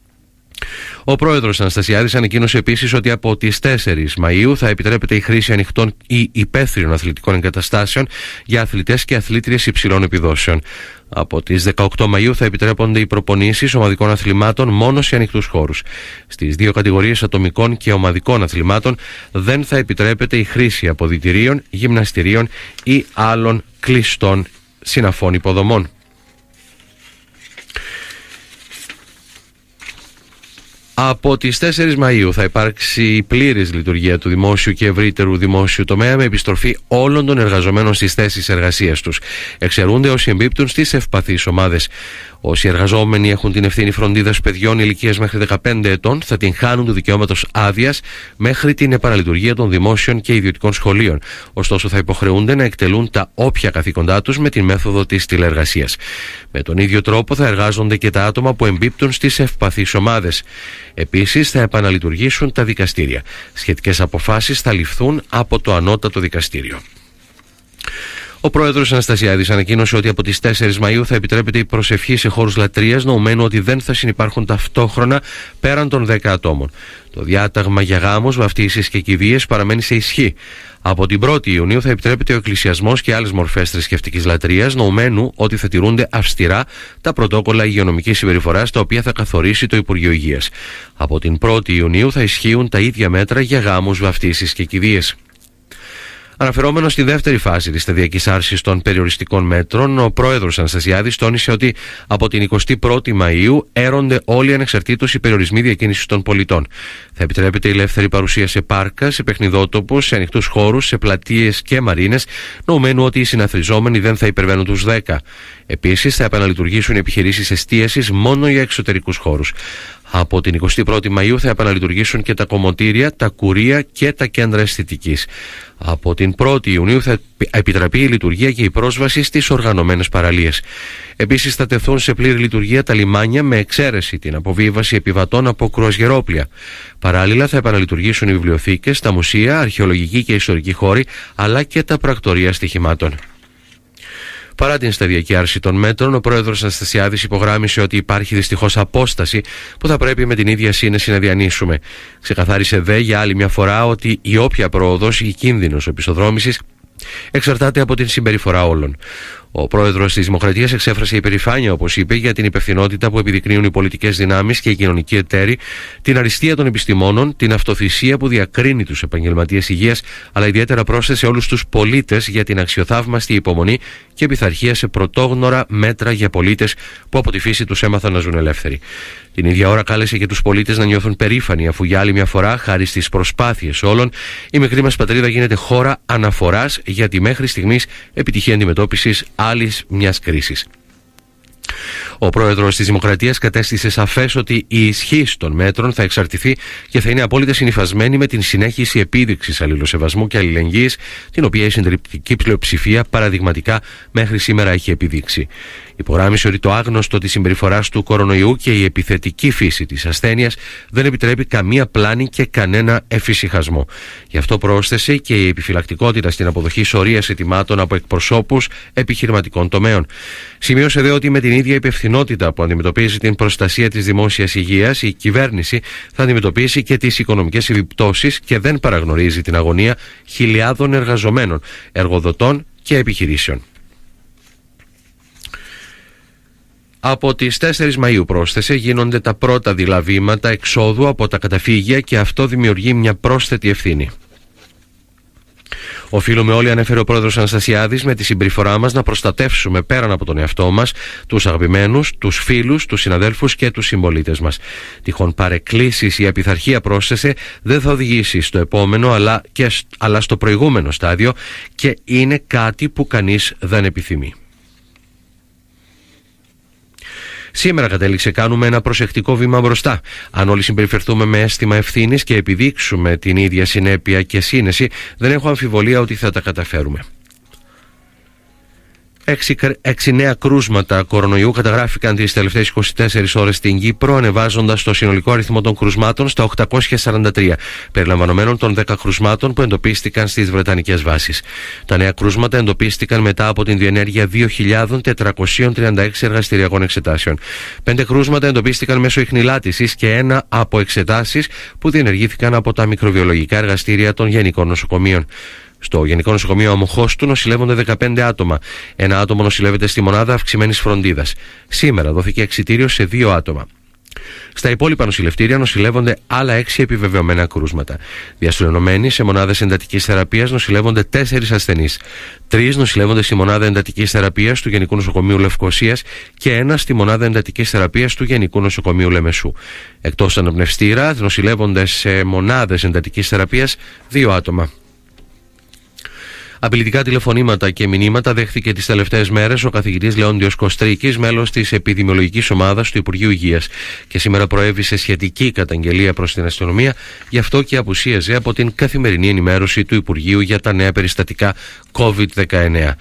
Ο πρόεδρος Αναστασιάδης ανακοίνωσε επίσης ότι από τις τέσσερις Μαΐου θα επιτρέπεται η χρήση ανοιχτών ή υπαίθριων αθλητικών εγκαταστάσεων για αθλητές και αθλήτριες υψηλών επιδόσεων. Από τις δεκαοκτώ Μαΐου θα επιτρέπονται οι προπονήσεις ομαδικών αθλημάτων μόνο σε ανοιχτούς χώρους. Στις δύο κατηγορίες ατομικών και ομαδικών αθλημάτων δεν θα επιτρέπεται η χρήση αποδυτηρίων, γυμναστηρίων ή άλλων κλειστών συναφών υποδομών. Από τις τέσσερις Μαΐου θα υπάρξει πλήρης λειτουργία του δημόσιου και ευρύτερου δημόσιου τομέα με επιστροφή όλων των εργαζομένων στις θέσεις εργασίας τους. Εξαιρούνται όσοι εμπίπτουν στις ευπαθείς ομάδες. Όσοι εργαζόμενοι έχουν την ευθύνη φροντίδας παιδιών ηλικίας μέχρι δεκαπέντε ετών θα την χάνουν του δικαιώματος άδειας μέχρι την επαναλειτουργία των δημόσιων και ιδιωτικών σχολείων. Ωστόσο, θα υποχρεούνται να εκτελούν τα όποια καθήκοντά τους με την μέθοδο της τηλεεργασίας. Με τον ίδιο τρόπο θα εργάζονται και τα άτομα που εμπίπτουν στις ευπαθείς ομάδες. Επίσης, θα επαναλειτουργήσουν τα δικαστήρια. Σχετικές αποφάσεις θα ληφθούν από το Ανώτατο Δικαστήριο. Ο πρόεδρος Αναστασιάδης ανακοίνωσε ότι από τις τέσσερις Μαΐου θα επιτρέπεται η προσευχή σε χώρους λατρείας, νοουμένου ότι δεν θα συνυπάρχουν ταυτόχρονα πέραν των δέκα ατόμων. Το διάταγμα για γάμους, βαφτίσεις και κηδείες παραμένει σε ισχύ. Από την πρώτη Ιουνίου θα επιτρέπεται ο εκκλησιασμός και άλλες μορφές θρησκευτικής λατρείας, νοουμένου ότι θα τηρούνται αυστηρά τα πρωτόκολλα υγειονομικής συμπεριφοράς, τα οποία θα καθορίσει το Υπουργείο Υγείας. Από την πρώτη Ιουνίου θα ισχύουν τα ίδια μέτρα για γάμους, βαφτίσεις και κηδείες. Αναφερόμενο στη δεύτερη φάση της σταδιακής άρσης των περιοριστικών μέτρων, ο πρόεδρος Αναστασιάδης τόνισε ότι από την εικοστή πρώτη Μαΐου έρονται όλοι ανεξαρτήτως οι περιορισμοί διακίνησης των πολιτών. Θα επιτρέπεται η ελεύθερη παρουσία σε πάρκα, σε παιχνιδότοπους, σε ανοιχτούς χώρους, σε πλατείες και μαρίνες, νοουμένου ότι οι συναθριζόμενοι δεν θα υπερβαίνουν τους δέκα. Επίσης, θα επαναλειτουργήσουν οι επιχειρήσεις εστίασης μόνο για εξωτερικούς χώρους. Από την εικοστή πρώτη Μαΐου θα επαναλειτουργήσουν και τα κομμωτήρια, τα κουρεία και τα κέντρα αισθητικής. Από την πρώτη Ιουνίου θα επιτραπεί η λειτουργία και η πρόσβαση στις οργανωμένες παραλίες. Επίσης, θα τεθούν σε πλήρη λειτουργία τα λιμάνια με εξαίρεση την αποβίβαση επιβατών από κρουαζιερόπλια. Παράλληλα, θα επαναλειτουργήσουν οι βιβλιοθήκες, τα μουσεία, αρχαιολογικοί και ιστορικοί χώροι, αλλά και τα πρακτορεία στοιχημάτων. Παρά την σταδιακή άρση των μέτρων, ο πρόεδρος Αναστασιάδης υπογράμμισε ότι υπάρχει δυστυχώς απόσταση που θα πρέπει με την ίδια σύνεση να διανύσουμε. Ξεκαθάρισε δε για άλλη μια φορά ότι η όποια πρόοδος ή κίνδυνος οπισθοδρόμησης εξαρτάται από την συμπεριφορά όλων. Ο πρόεδρος της Δημοκρατίας εξέφρασε υπερηφάνεια, όπως είπε, για την υπευθυνότητα που επιδεικνύουν οι πολιτικές δυνάμεις και οι κοινωνικοί εταίροι, την αριστεία των επιστημόνων, την αυτοθυσία που διακρίνει τους επαγγελματίες υγείας, αλλά ιδιαίτερα πρόσθεσε όλους τους πολίτες για την αξιοθαύμαστη υπομονή και πειθαρχία σε πρωτόγνωρα μέτρα για πολίτες που από τη φύση τους έμαθαν να ζουν ελεύθεροι. Την ίδια ώρα κάλεσε και τους πολίτες να νιώθουν περήφανοι, αφού για άλλη μια φορά, χάρη στις προσπάθειες όλων, η μικρή μας πατρίδα γίνεται χώρα αναφοράς για τη μέχρι στιγμής επιτυχή αντιμετώπισης άλλης μιας κρίσης. Ο πρόεδρος της Δημοκρατίας κατέστησε σαφές ότι η ισχύς των μέτρων θα εξαρτηθεί και θα είναι απόλυτα συνυφασμένη με την συνέχιση επίδειξης αλληλοσεβασμού και αλληλεγγύης, την οποία η συντριπτική πλειοψηφία παραδειγματικά μέχρι σήμερα έχει επιδείξει. Υπογράμμισε ότι το άγνωστο της συμπεριφοράς του κορονοϊού και η επιθετική φύση της ασθένειας δεν επιτρέπει καμία πλάνη και κανένα εφησυχασμό. Γι' αυτό πρόσθεσε και η επιφυλακτικότητα στην αποδοχή σωρίας ετοιμάτων από εκπροσώπους επιχειρηματικών τομέων. Σημείωσε δε ότι με την ίδια υπευθυνότητα που αντιμετωπίζει την προστασία της δημόσιας υγείας, η κυβέρνηση θα αντιμετωπίσει και τις οικονομικές επιπτώσεις και δεν παραγνωρίζει την αγωνία χιλιάδων εργαζομένων, εργοδοτών και επιχειρήσεων. Από τις τέσσερις Μαΐου, πρόσθεσε, γίνονται τα πρώτα δειλά βήματα εξόδου από τα καταφύγια και αυτό δημιουργεί μια πρόσθετη ευθύνη. Οφείλουμε όλοι, ανέφερε ο πρόεδρος Αναστασιάδης, με τη συμπεριφορά μας να προστατεύσουμε πέραν από τον εαυτό μας τους αγαπημένους, τους φίλους, τους συναδέλφους και τους συμπολίτες μας. Τυχόν παρεκκλήσεις ή απειθαρχία, πρόσθεσε, δεν θα οδηγήσει στο επόμενο αλλά, και, αλλά στο προηγούμενο στάδιο και είναι κάτι που κανείς δεν επιθυμεί. Σήμερα, κατέληξε, κάνουμε ένα προσεκτικό βήμα μπροστά. Αν όλοι συμπεριφερθούμε με αίσθημα ευθύνης και επιδείξουμε την ίδια συνέπεια και σύνεση, δεν έχω αμφιβολία ότι θα τα καταφέρουμε. Έξι, έξι νέα κρούσματα κορονοϊού καταγράφηκαν τις τελευταίες είκοσι τέσσερις ώρες στην Κύπρο, ανεβάζοντας το συνολικό αριθμό των κρουσμάτων στα οκτακόσια σαράντα τρία, περιλαμβανομένων των δέκα κρουσμάτων που εντοπίστηκαν στις βρετανικές βάσεις. Τα νέα κρούσματα εντοπίστηκαν μετά από την διενέργεια δύο χιλιάδες τετρακόσια τριάντα έξι εργαστηριακών εξετάσεων. Πέντε κρούσματα εντοπίστηκαν μέσω ιχνηλάτησης και ένα από εξετάσεις που διενεργήθηκαν από τα μικροβιολογικά εργαστήρια των γενικών νοσοκομείων. Στο Γενικό Νοσοκομείο Αμοχώστου νοσηλεύονται δεκαπέντε άτομα. Ένα άτομο νοσηλεύεται στη μονάδα αυξημένης φροντίδας. Σήμερα δόθηκε εξιτήριο σε δύο άτομα. Στα υπόλοιπα νοσηλευτήρια νοσηλεύονται άλλα έξι επιβεβαιωμένα κρούσματα. Διαστρονωμένοι σε μονάδες εντατικής θεραπείας νοσηλεύονται τέσσερις ασθενείς. Τρεις νοσηλεύονται στη μονάδα εντατικής θεραπείας του Γενικού Νοσοκομείου Λευκωσίας και ένα στη μονάδα εντατικής θεραπείας του Γενικού Νοσοκομείου Λεμεσού. Εκτός αναπνευστήρα νοσηλεύονται σε μονάδες εντατικής θεραπείας δύο άτομα. Απειλητικά τηλεφωνήματα και μηνύματα δέχθηκε τις τελευταίες μέρες ο καθηγητής Λεόντιος Κωστρίκης, μέλος της επιδημιολογικής ομάδας του Υπουργείου Υγείας, και σήμερα προέβησε σχετική καταγγελία προς την αστυνομία, γι' αυτό και απουσίαζε από την καθημερινή ενημέρωση του Υπουργείου για τα νέα περιστατικά κόβιντ δεκαεννέα.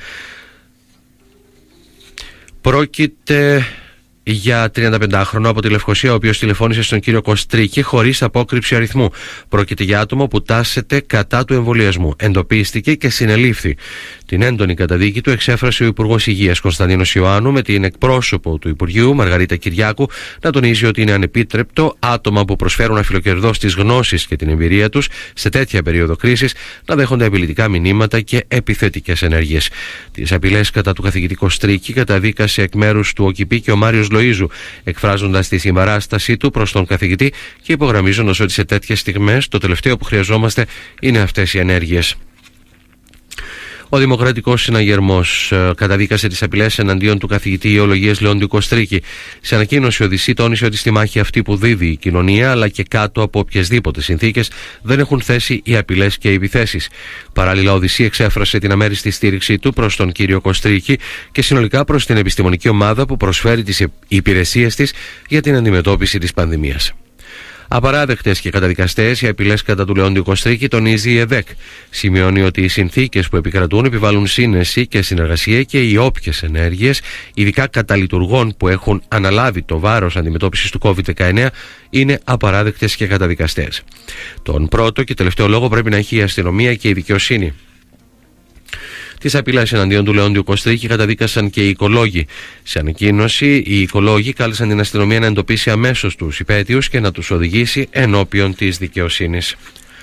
Πρόκειται για τριανταπεντάχρονο από τη Λευκωσία, ο οποίος τηλεφώνησε στον κύριο Κωστρίκη χωρίς απόκρυψη αριθμού. Πρόκειται για άτομο που τάσσεται κατά του εμβολιασμού. Εντοπίστηκε και συνελήφθη. Την έντονη καταδίκη του εξέφρασε ο Υπουργός Υγείας Κωνσταντίνος Ιωάννου, με την εκπρόσωπο του Υπουργείου Μαργαρίτα Κυριάκου να τονίζει ότι είναι ανεπίτρεπτο άτομα που προσφέρουν αφιλοκερδώς τις γνώσεις και την εμπειρία τους σε τέτοια περίοδο κρίσης να δέχονται απειλητικά μηνύματα και επιθετικές ενέργειες. Τις απειλές κατά του καθηγητή Κωστρίκη καταδίκασε εκ μέρους του ΟΚΙΠΗ και ο Μάριος Λοΐζου, εκφράζοντας τη συμπαράστασή του προς τον καθηγητή και υπογραμμίζοντας ότι σε τέτοιες στιγμές το τελευταίο που χρειαζόμαστε είναι αυτές οι ενέργειες. Ο Δημοκρατικός Συναγερμός ε, καταδίκασε τις απειλές εναντίον του καθηγητή Ιεολογίας Λεόντιου Κωστρίκη. Σε ανακοίνωση, ο Οδυσσή τόνισε ότι στη μάχη αυτή που δίδει η κοινωνία, αλλά και κάτω από οποιασδήποτε συνθήκες, δεν έχουν θέση οι απειλές και οι επιθέσεις. Παράλληλα, ο Οδυσσή εξέφρασε την αμέριστη στήριξή του προς τον κύριο Κωστρίκη και συνολικά προς την επιστημονική ομάδα που προσφέρει τις υπηρεσίες της για την αντιμετώπιση της πανδημίας. Απαράδεκτες και καταδικαστές οι απειλές κατά του Λεόντιου Κωστρίκη, τονίζει η ΕΔΕΚ. Σημειώνει ότι οι συνθήκες που επικρατούν επιβάλλουν σύνεση και συνεργασία και οι όποιες ενέργειες, ειδικά κατά λειτουργών που έχουν αναλάβει το βάρος αντιμετώπισης του κόβιντ δεκαεννέα, είναι απαράδεκτες και καταδικαστές. Τον πρώτο και τελευταίο λόγο πρέπει να έχει η αστυνομία και η δικαιοσύνη. Τις απειλές εναντίον του Λεόντιου Κωστρίκη καταδίκασαν και οι οικολόγοι. Σε ανακοίνωση, οι οικολόγοι κάλεσαν την αστυνομία να εντοπίσει αμέσως τους υπαίτιους και να τους οδηγήσει ενώπιον της δικαιοσύνης.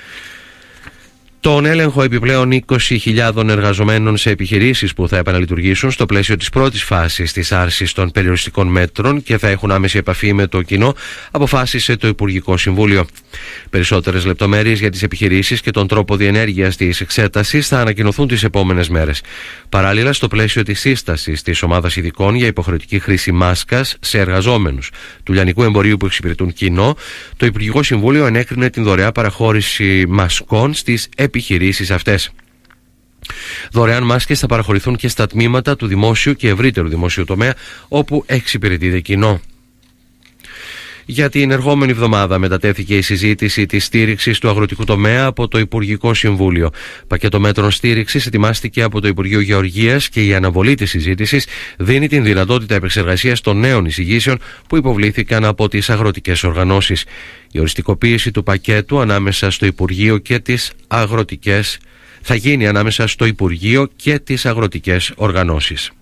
Τον έλεγχο επιπλέον είκοσι χιλιάδων εργαζομένων σε επιχειρήσεις που θα επαναλειτουργήσουν στο πλαίσιο της πρώτης φάσης της άρσης των περιοριστικών μέτρων και θα έχουν άμεση επαφή με το κοινό, αποφάσισε το Υπουργικό Συμβούλιο. Περισσότερες λεπτομέρειες για τις επιχειρήσεις και τον τρόπο διενέργειας της εξέτασης θα ανακοινωθούν τις επόμενες μέρες. Παράλληλα, στο πλαίσιο της σύστασης της ομάδας ειδικών για υποχρεωτική χρήση μάσκας σε εργαζόμενους του λιανικού εμπορίου που εξυπηρετούν κοινό, το Υπουργικό Συμβούλιο ενέκρινε την δωρεά παραχώρηση μασκών στις επιχειρήσεις αυτές. Δωρεάν μάσκες θα παραχωρηθούν και στα τμήματα του δημόσιου και ευρύτερου δημόσιου τομέα όπου εξυπηρετείται κοινό. Για την ερχόμενη εβδομάδα μετατέθηκε η συζήτηση της στήριξης του αγροτικού τομέα από το Υπουργικό Συμβούλιο. Πακέτο μέτρων στήριξης ετοιμάστηκε από το Υπουργείο Γεωργίας και η αναβολή της συζήτησης δίνει την δυνατότητα επεξεργασίας των νέων εισηγήσεων που υποβλήθηκαν από τις αγροτικές οργανώσεις. Η οριστικοποίηση του πακέτου ανάμεσα στο Υπουργείο και τις αγροτικές θα γίνει ανάμεσα στο Υπουργείο και τις αγροτικές οργανώσεις.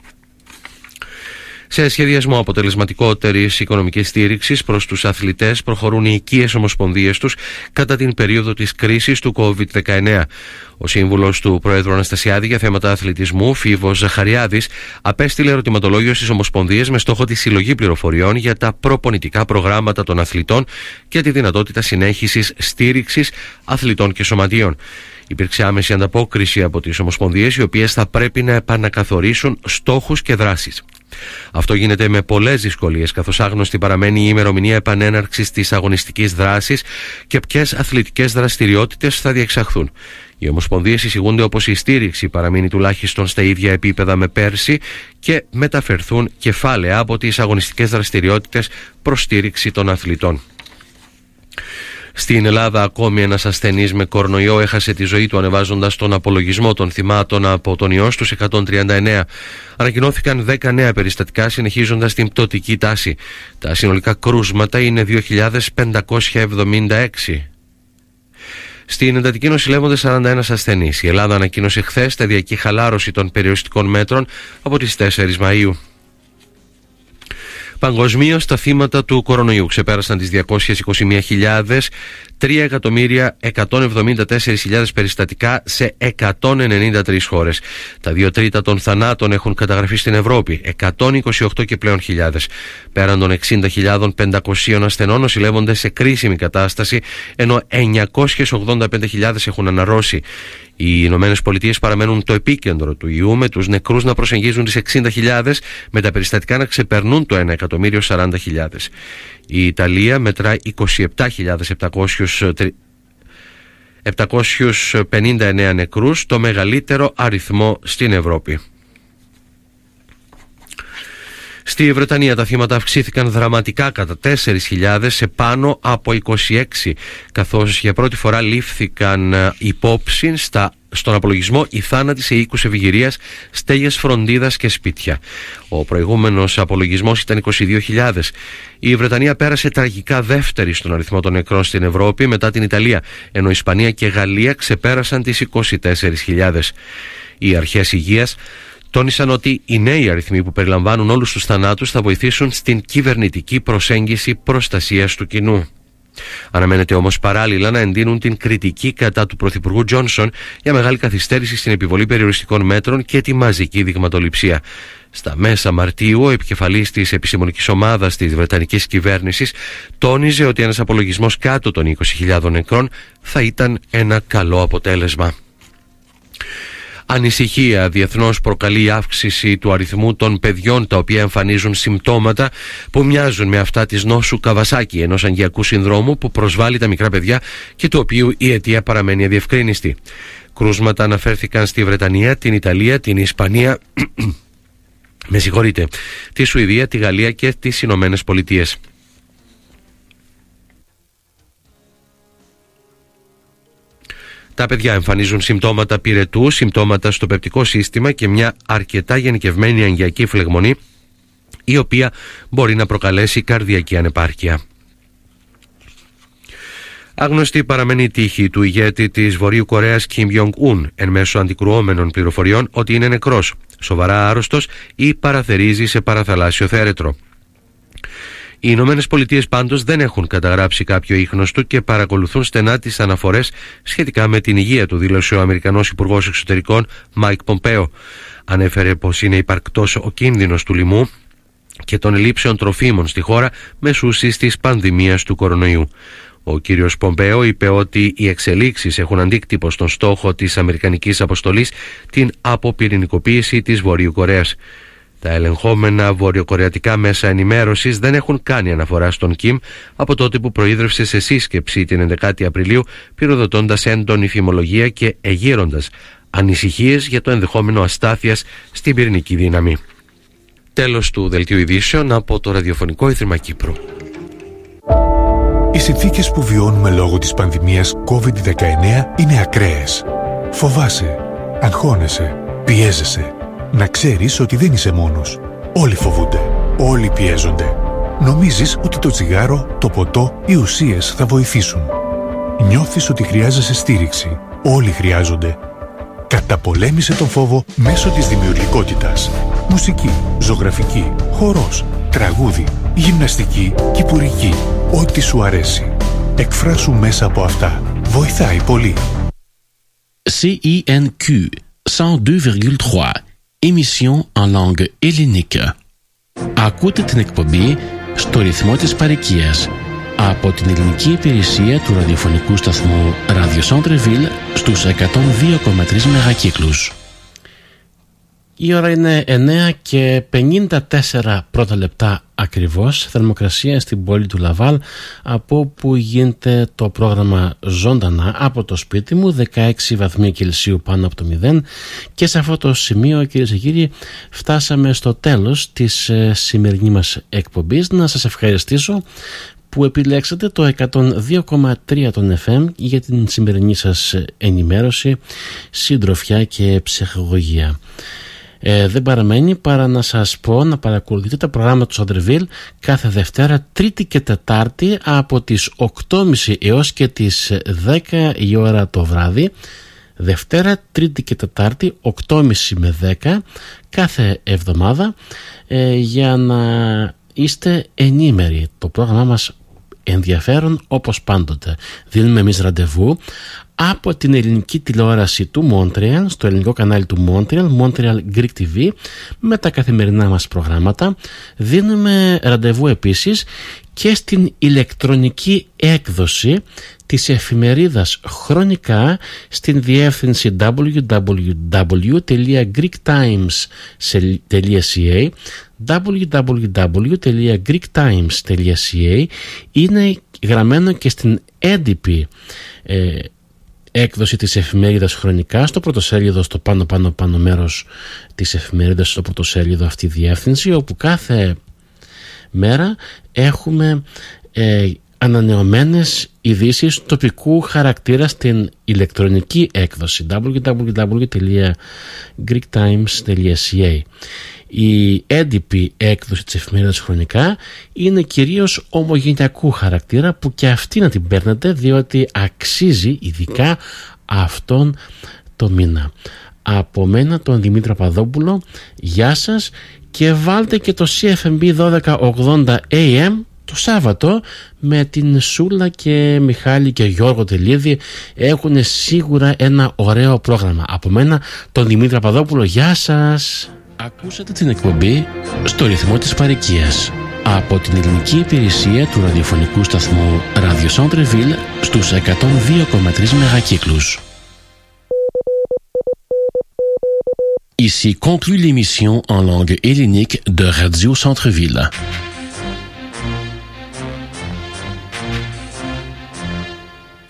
Σε σχεδιασμό αποτελεσματικότερης οικονομικής στήριξης προς τους αθλητές προχωρούν οι οικίες ομοσπονδίες τους κατά την περίοδο της κρίσης του κόβιντ δεκαεννέα. Ο σύμβουλος του Προέδρου Αναστασιάδη για θέματα αθλητισμού, Φίβος Ζαχαριάδης, απέστειλε ερωτηματολόγιο στις ομοσπονδίες με στόχο τη συλλογή πληροφοριών για τα προπονητικά προγράμματα των αθλητών και τη δυνατότητα συνέχισης στήριξης αθλητών και σωματείων. Υπήρξε άμεση ανταπόκριση από τις ομοσπονδίες, οι οποίες θα πρέπει να επανακαθορίσουν στόχους και δράσεις. Αυτό γίνεται με πολλές δυσκολίες, καθώς άγνωστη παραμένει η ημερομηνία επανέναρξης της αγωνιστικής δράσης και ποιες αθλητικές δραστηριότητες θα διεξαχθούν. Οι ομοσπονδίες εισηγούνται όπως η στήριξη παραμείνει τουλάχιστον στα ίδια επίπεδα με πέρσι και μεταφερθούν κεφάλαια από τις αγωνιστικές δραστηριότητες προς στήριξη των αθλητών. Στην Ελλάδα, ακόμη ένας ασθενής με κορονοϊό έχασε τη ζωή του ανεβάζοντας τον απολογισμό των θυμάτων από τον ιό στους εκατόν τριάντα εννέα. Ανακοινώθηκαν δέκα νέα περιστατικά, συνεχίζοντας την πτωτική τάση. Τα συνολικά κρούσματα είναι δύο χιλιάδες πεντακόσια εβδομήντα έξι. Στην εντατική νοσηλεύονται σαράντα ένα ασθενείς. Η Ελλάδα ανακοίνωσε χθες σταδιακή χαλάρωση των περιοριστικών μέτρων από τις τέσσερις Μαΐου. Παγκοσμίως τα θύματα του κορονοϊού ξεπέρασαν τις διακόσιες είκοσι μία χιλιάδες, τρία εκατομμύρια εκατόν εβδομήντα τέσσερις χιλιάδες περιστατικά σε εκατόν ενενήντα τρεις χώρες. Τα δύο τρίτα των θανάτων έχουν καταγραφεί στην Ευρώπη, εκατόν είκοσι οκτώ και πλέον χιλιάδες. Πέραν των εξήντα χιλιάδες πεντακοσίων ασθενών νοσηλεύονται σε κρίσιμη κατάσταση, ενώ εννιακόσιες ογδόντα πέντε χιλιάδες έχουν αναρρώσει. Οι Ηνωμένες Πολιτείες παραμένουν το επίκεντρο του ιού, με τους νεκρούς να προσεγγίζουν τις εξήντα χιλιάδες, με τα περιστατικά να ξεπερνούν το ένα εκατομμύριο σαράντα χιλιάδες. Η Ιταλία μετράει είκοσι επτά χιλιάδες επτακόσιους πενήντα εννέα νεκρούς, το μεγαλύτερο αριθμό στην Ευρώπη. Στη Βρετανία τα θύματα αυξήθηκαν δραματικά κατά τέσσερις χιλιάδες σε πάνω από είκοσι έξι, καθώς για πρώτη φορά λήφθηκαν υπόψη στα, στον απολογισμό οι θάνατοι σε οίκους ευηγηρίας, στέγες φροντίδας και σπίτια. Ο προηγούμενος απολογισμός ήταν είκοσι δύο χιλιάδες. Η Βρετανία πέρασε τραγικά δεύτερη στον αριθμό των νεκρών στην Ευρώπη μετά την Ιταλία, ενώ Ισπανία και Γαλλία ξεπέρασαν τις είκοσι τέσσερις χιλιάδες. Οι αρχές υγείας τόνισαν ότι οι νέοι αριθμοί που περιλαμβάνουν όλους τους θανάτους θα βοηθήσουν στην κυβερνητική προσέγγιση προστασίας του κοινού. Αναμένεται όμως παράλληλα να εντείνουν την κριτική κατά του Πρωθυπουργού Τζόνσον για μεγάλη καθυστέρηση στην επιβολή περιοριστικών μέτρων και τη μαζική δειγματοληψία. Στα μέσα Μαρτίου, ο επικεφαλής της επιστημονικής ομάδας της Βρετανικής κυβέρνησης τόνιζε ότι ένας απολογισμός κάτω των είκοσι χιλιάδων νεκρών θα ήταν ένα καλό αποτέλεσμα. Ανησυχία διεθνώς προκαλεί η αύξηση του αριθμού των παιδιών τα οποία εμφανίζουν συμπτώματα που μοιάζουν με αυτά της νόσου Καβασάκη, ενός αγκιακού συνδρόμου που προσβάλλει τα μικρά παιδιά και του οποίου η αιτία παραμένει αδιευκρίνιστη. Κρούσματα αναφέρθηκαν στη Βρετανία, την Ιταλία, την Ισπανία, με συγχωρείτε, τη Σουηδία, τη Γαλλία και τις Ηνωμένες Πολιτείες. Τα παιδιά εμφανίζουν συμπτώματα πυρετού, συμπτώματα στο πεπτικό σύστημα και μια αρκετά γενικευμένη αγκιακή φλεγμονή, η οποία μπορεί να προκαλέσει καρδιακή ανεπάρκεια. Άγνωστη παραμένει η τύχη του ηγέτη της Βορείου Κορέας Κιμ Γιονγκ-ουν, εν μέσω αντικρουόμενων πληροφοριών ότι είναι νεκρός, σοβαρά άρρωστος ή παραθερίζει σε παραθαλάσσιο θέρετρο. Οι Ηνωμένες Πολιτείες πάντως δεν έχουν καταγράψει κάποιο ίχνος του και παρακολουθούν στενά τις αναφορές σχετικά με την υγεία του, δήλωσε ο Αμερικανός Υπουργός Εξωτερικών Μάικ Πομπέο. Ανέφερε πως είναι υπαρκτός ο κίνδυνος του λοιμού και των ελλείψεων τροφίμων στη χώρα μεσούσης της πανδημίας του κορονοϊού. Ο κύριος Πομπέο είπε ότι οι εξελίξεις έχουν αντίκτυπο στον στόχο της αμερικανικής αποστολής, την αποπυρηνικοποίηση της Βορείου Κορέας. Τα ελεγχόμενα βορειοκορεατικά μέσα ενημέρωσης δεν έχουν κάνει αναφορά στον Κιμ από τότε που προείδρευσε σε σύσκεψη την ενδεκάτη Απριλίου, πυροδοτώντας έντονη φημολογία και εγείροντας ανησυχίες για το ενδεχόμενο αστάθειας στην πυρηνική δύναμη. Τέλος του δελτίου ειδήσεων από το Ραδιοφωνικό Ίδρυμα Κύπρου. Οι συνθήκες που βιώνουμε λόγω της πανδημίας κόβιντ δεκαεννέα είναι ακραίες. Φοβάσαι, αγχώνεσαι, πιέζεσαι. Να ξέρεις ότι δεν είσαι μόνος. Όλοι φοβούνται. Όλοι πιέζονται. Νομίζεις ότι το τσιγάρο, το ποτό, οι ουσίες θα βοηθήσουν. Νιώθεις ότι χρειάζεσαι στήριξη. Όλοι χρειάζονται. Καταπολέμησε τον φόβο μέσω της δημιουργικότητας. Μουσική, ζωγραφική, χορός, τραγούδι, γυμναστική, κυπουρική. Ό,τι σου αρέσει. Εκφράσου μέσα από αυτά. Βοηθάει πολύ. σι ι εν κιου cent deux virgule trois Émission en langue hellénique. Ακούτε την εκπομπή στο ρυθμό της παροικίας από την ελληνική υπηρεσία του ραδιοφωνικού σταθμού Radio Centre Ville στους εκατόν δύο κόμμα τρία μεγακύκλους. Η ώρα είναι εννέα και πενήντα τέσσερα πρώτα λεπτά ακριβώς. Θερμοκρασία στην πόλη του Λαβάλ, από όπου γίνεται το πρόγραμμα ζωντανά από το σπίτι μου, δεκαέξι βαθμοί Κελσίου πάνω από το μηδέν. Και σε αυτό το σημείο, κυρίες και κύριοι, φτάσαμε στο τέλος της ε, σημερινής μας εκπομπής. Να σας ευχαριστήσω που επιλέξατε το εκατόν δύο κόμμα τρία των εφ εμ για την σημερινή σας ενημέρωση, συντροφιά και ψυχαγωγία. Ε, δεν παραμένει παρά να σας πω να παρακολουθείτε τα προγράμματα του Centre Ville κάθε Δευτέρα, Τρίτη και Τετάρτη από τις οκτώ και μισή έως και τις δέκα η ώρα το βράδυ. Δευτέρα, Τρίτη και Τετάρτη, οκτώ και μισή με δέκα κάθε εβδομάδα, ε, για να είστε ενήμεροι. Το πρόγραμμά μας ενδιαφέρον όπως πάντοτε. Δίνουμε εμείς ραντεβού από την ελληνική τηλεόραση του Μόντρεαλ, στο ελληνικό κανάλι του Μόντρεαλ, Montreal Greek τι βι, με τα καθημερινά μας προγράμματα. Δίνουμε ραντεβού επίσης και στην ηλεκτρονική έκδοση της εφημερίδας Χρονικά στην διεύθυνση double-u double-u double-u τελεία greek times τελεία c a double-u double-u double-u τελεία greek times τελεία c a. Είναι γραμμένο και στην έντυπη ε, έκδοση της εφημερίδας Χρονικά, στο πρωτοσέλιδο, στο πάνω πάνω πάνω μέρος της εφημερίδας, στο πρωτοσέλιδο αυτή η διεύθυνση, όπου κάθε μέρα έχουμε ε, ανανεωμένες ειδήσεις τοπικού χαρακτήρα στην ηλεκτρονική έκδοση double-u double-u double-u τελεία greek times τελεία c a. Η έντυπη έκδοση της εφημερίδας Χρονικά είναι κυρίως ομογενειακού χαρακτήρα, που και αυτή να την παίρνετε, διότι αξίζει ειδικά αυτόν το μήνα. Από μένα, τον Δημήτρη Παπαδόπουλο, γεια σας, και βάλτε και το σι εφ εμ μπι δώδεκα ογδόντα έι εμ το Σάββατο με την Σούλα και Μιχάλη και Γιώργο Τελίδη. Έχουν σίγουρα ένα ωραίο πρόγραμμα. Από μένα, τον Δημήτρη Παπαδόπουλο, γεια σας. Ακούσατε την εκπομπή στο ρυθμό της παροικίας από την ελληνική υπηρεσία του ραδιοφωνικού σταθμού Radio Centre-Ville στους εκατόν δύο κόμμα τρία μεγακύκλους. Ici conclut l'émission en langue hellénique de Radio Centre-Ville.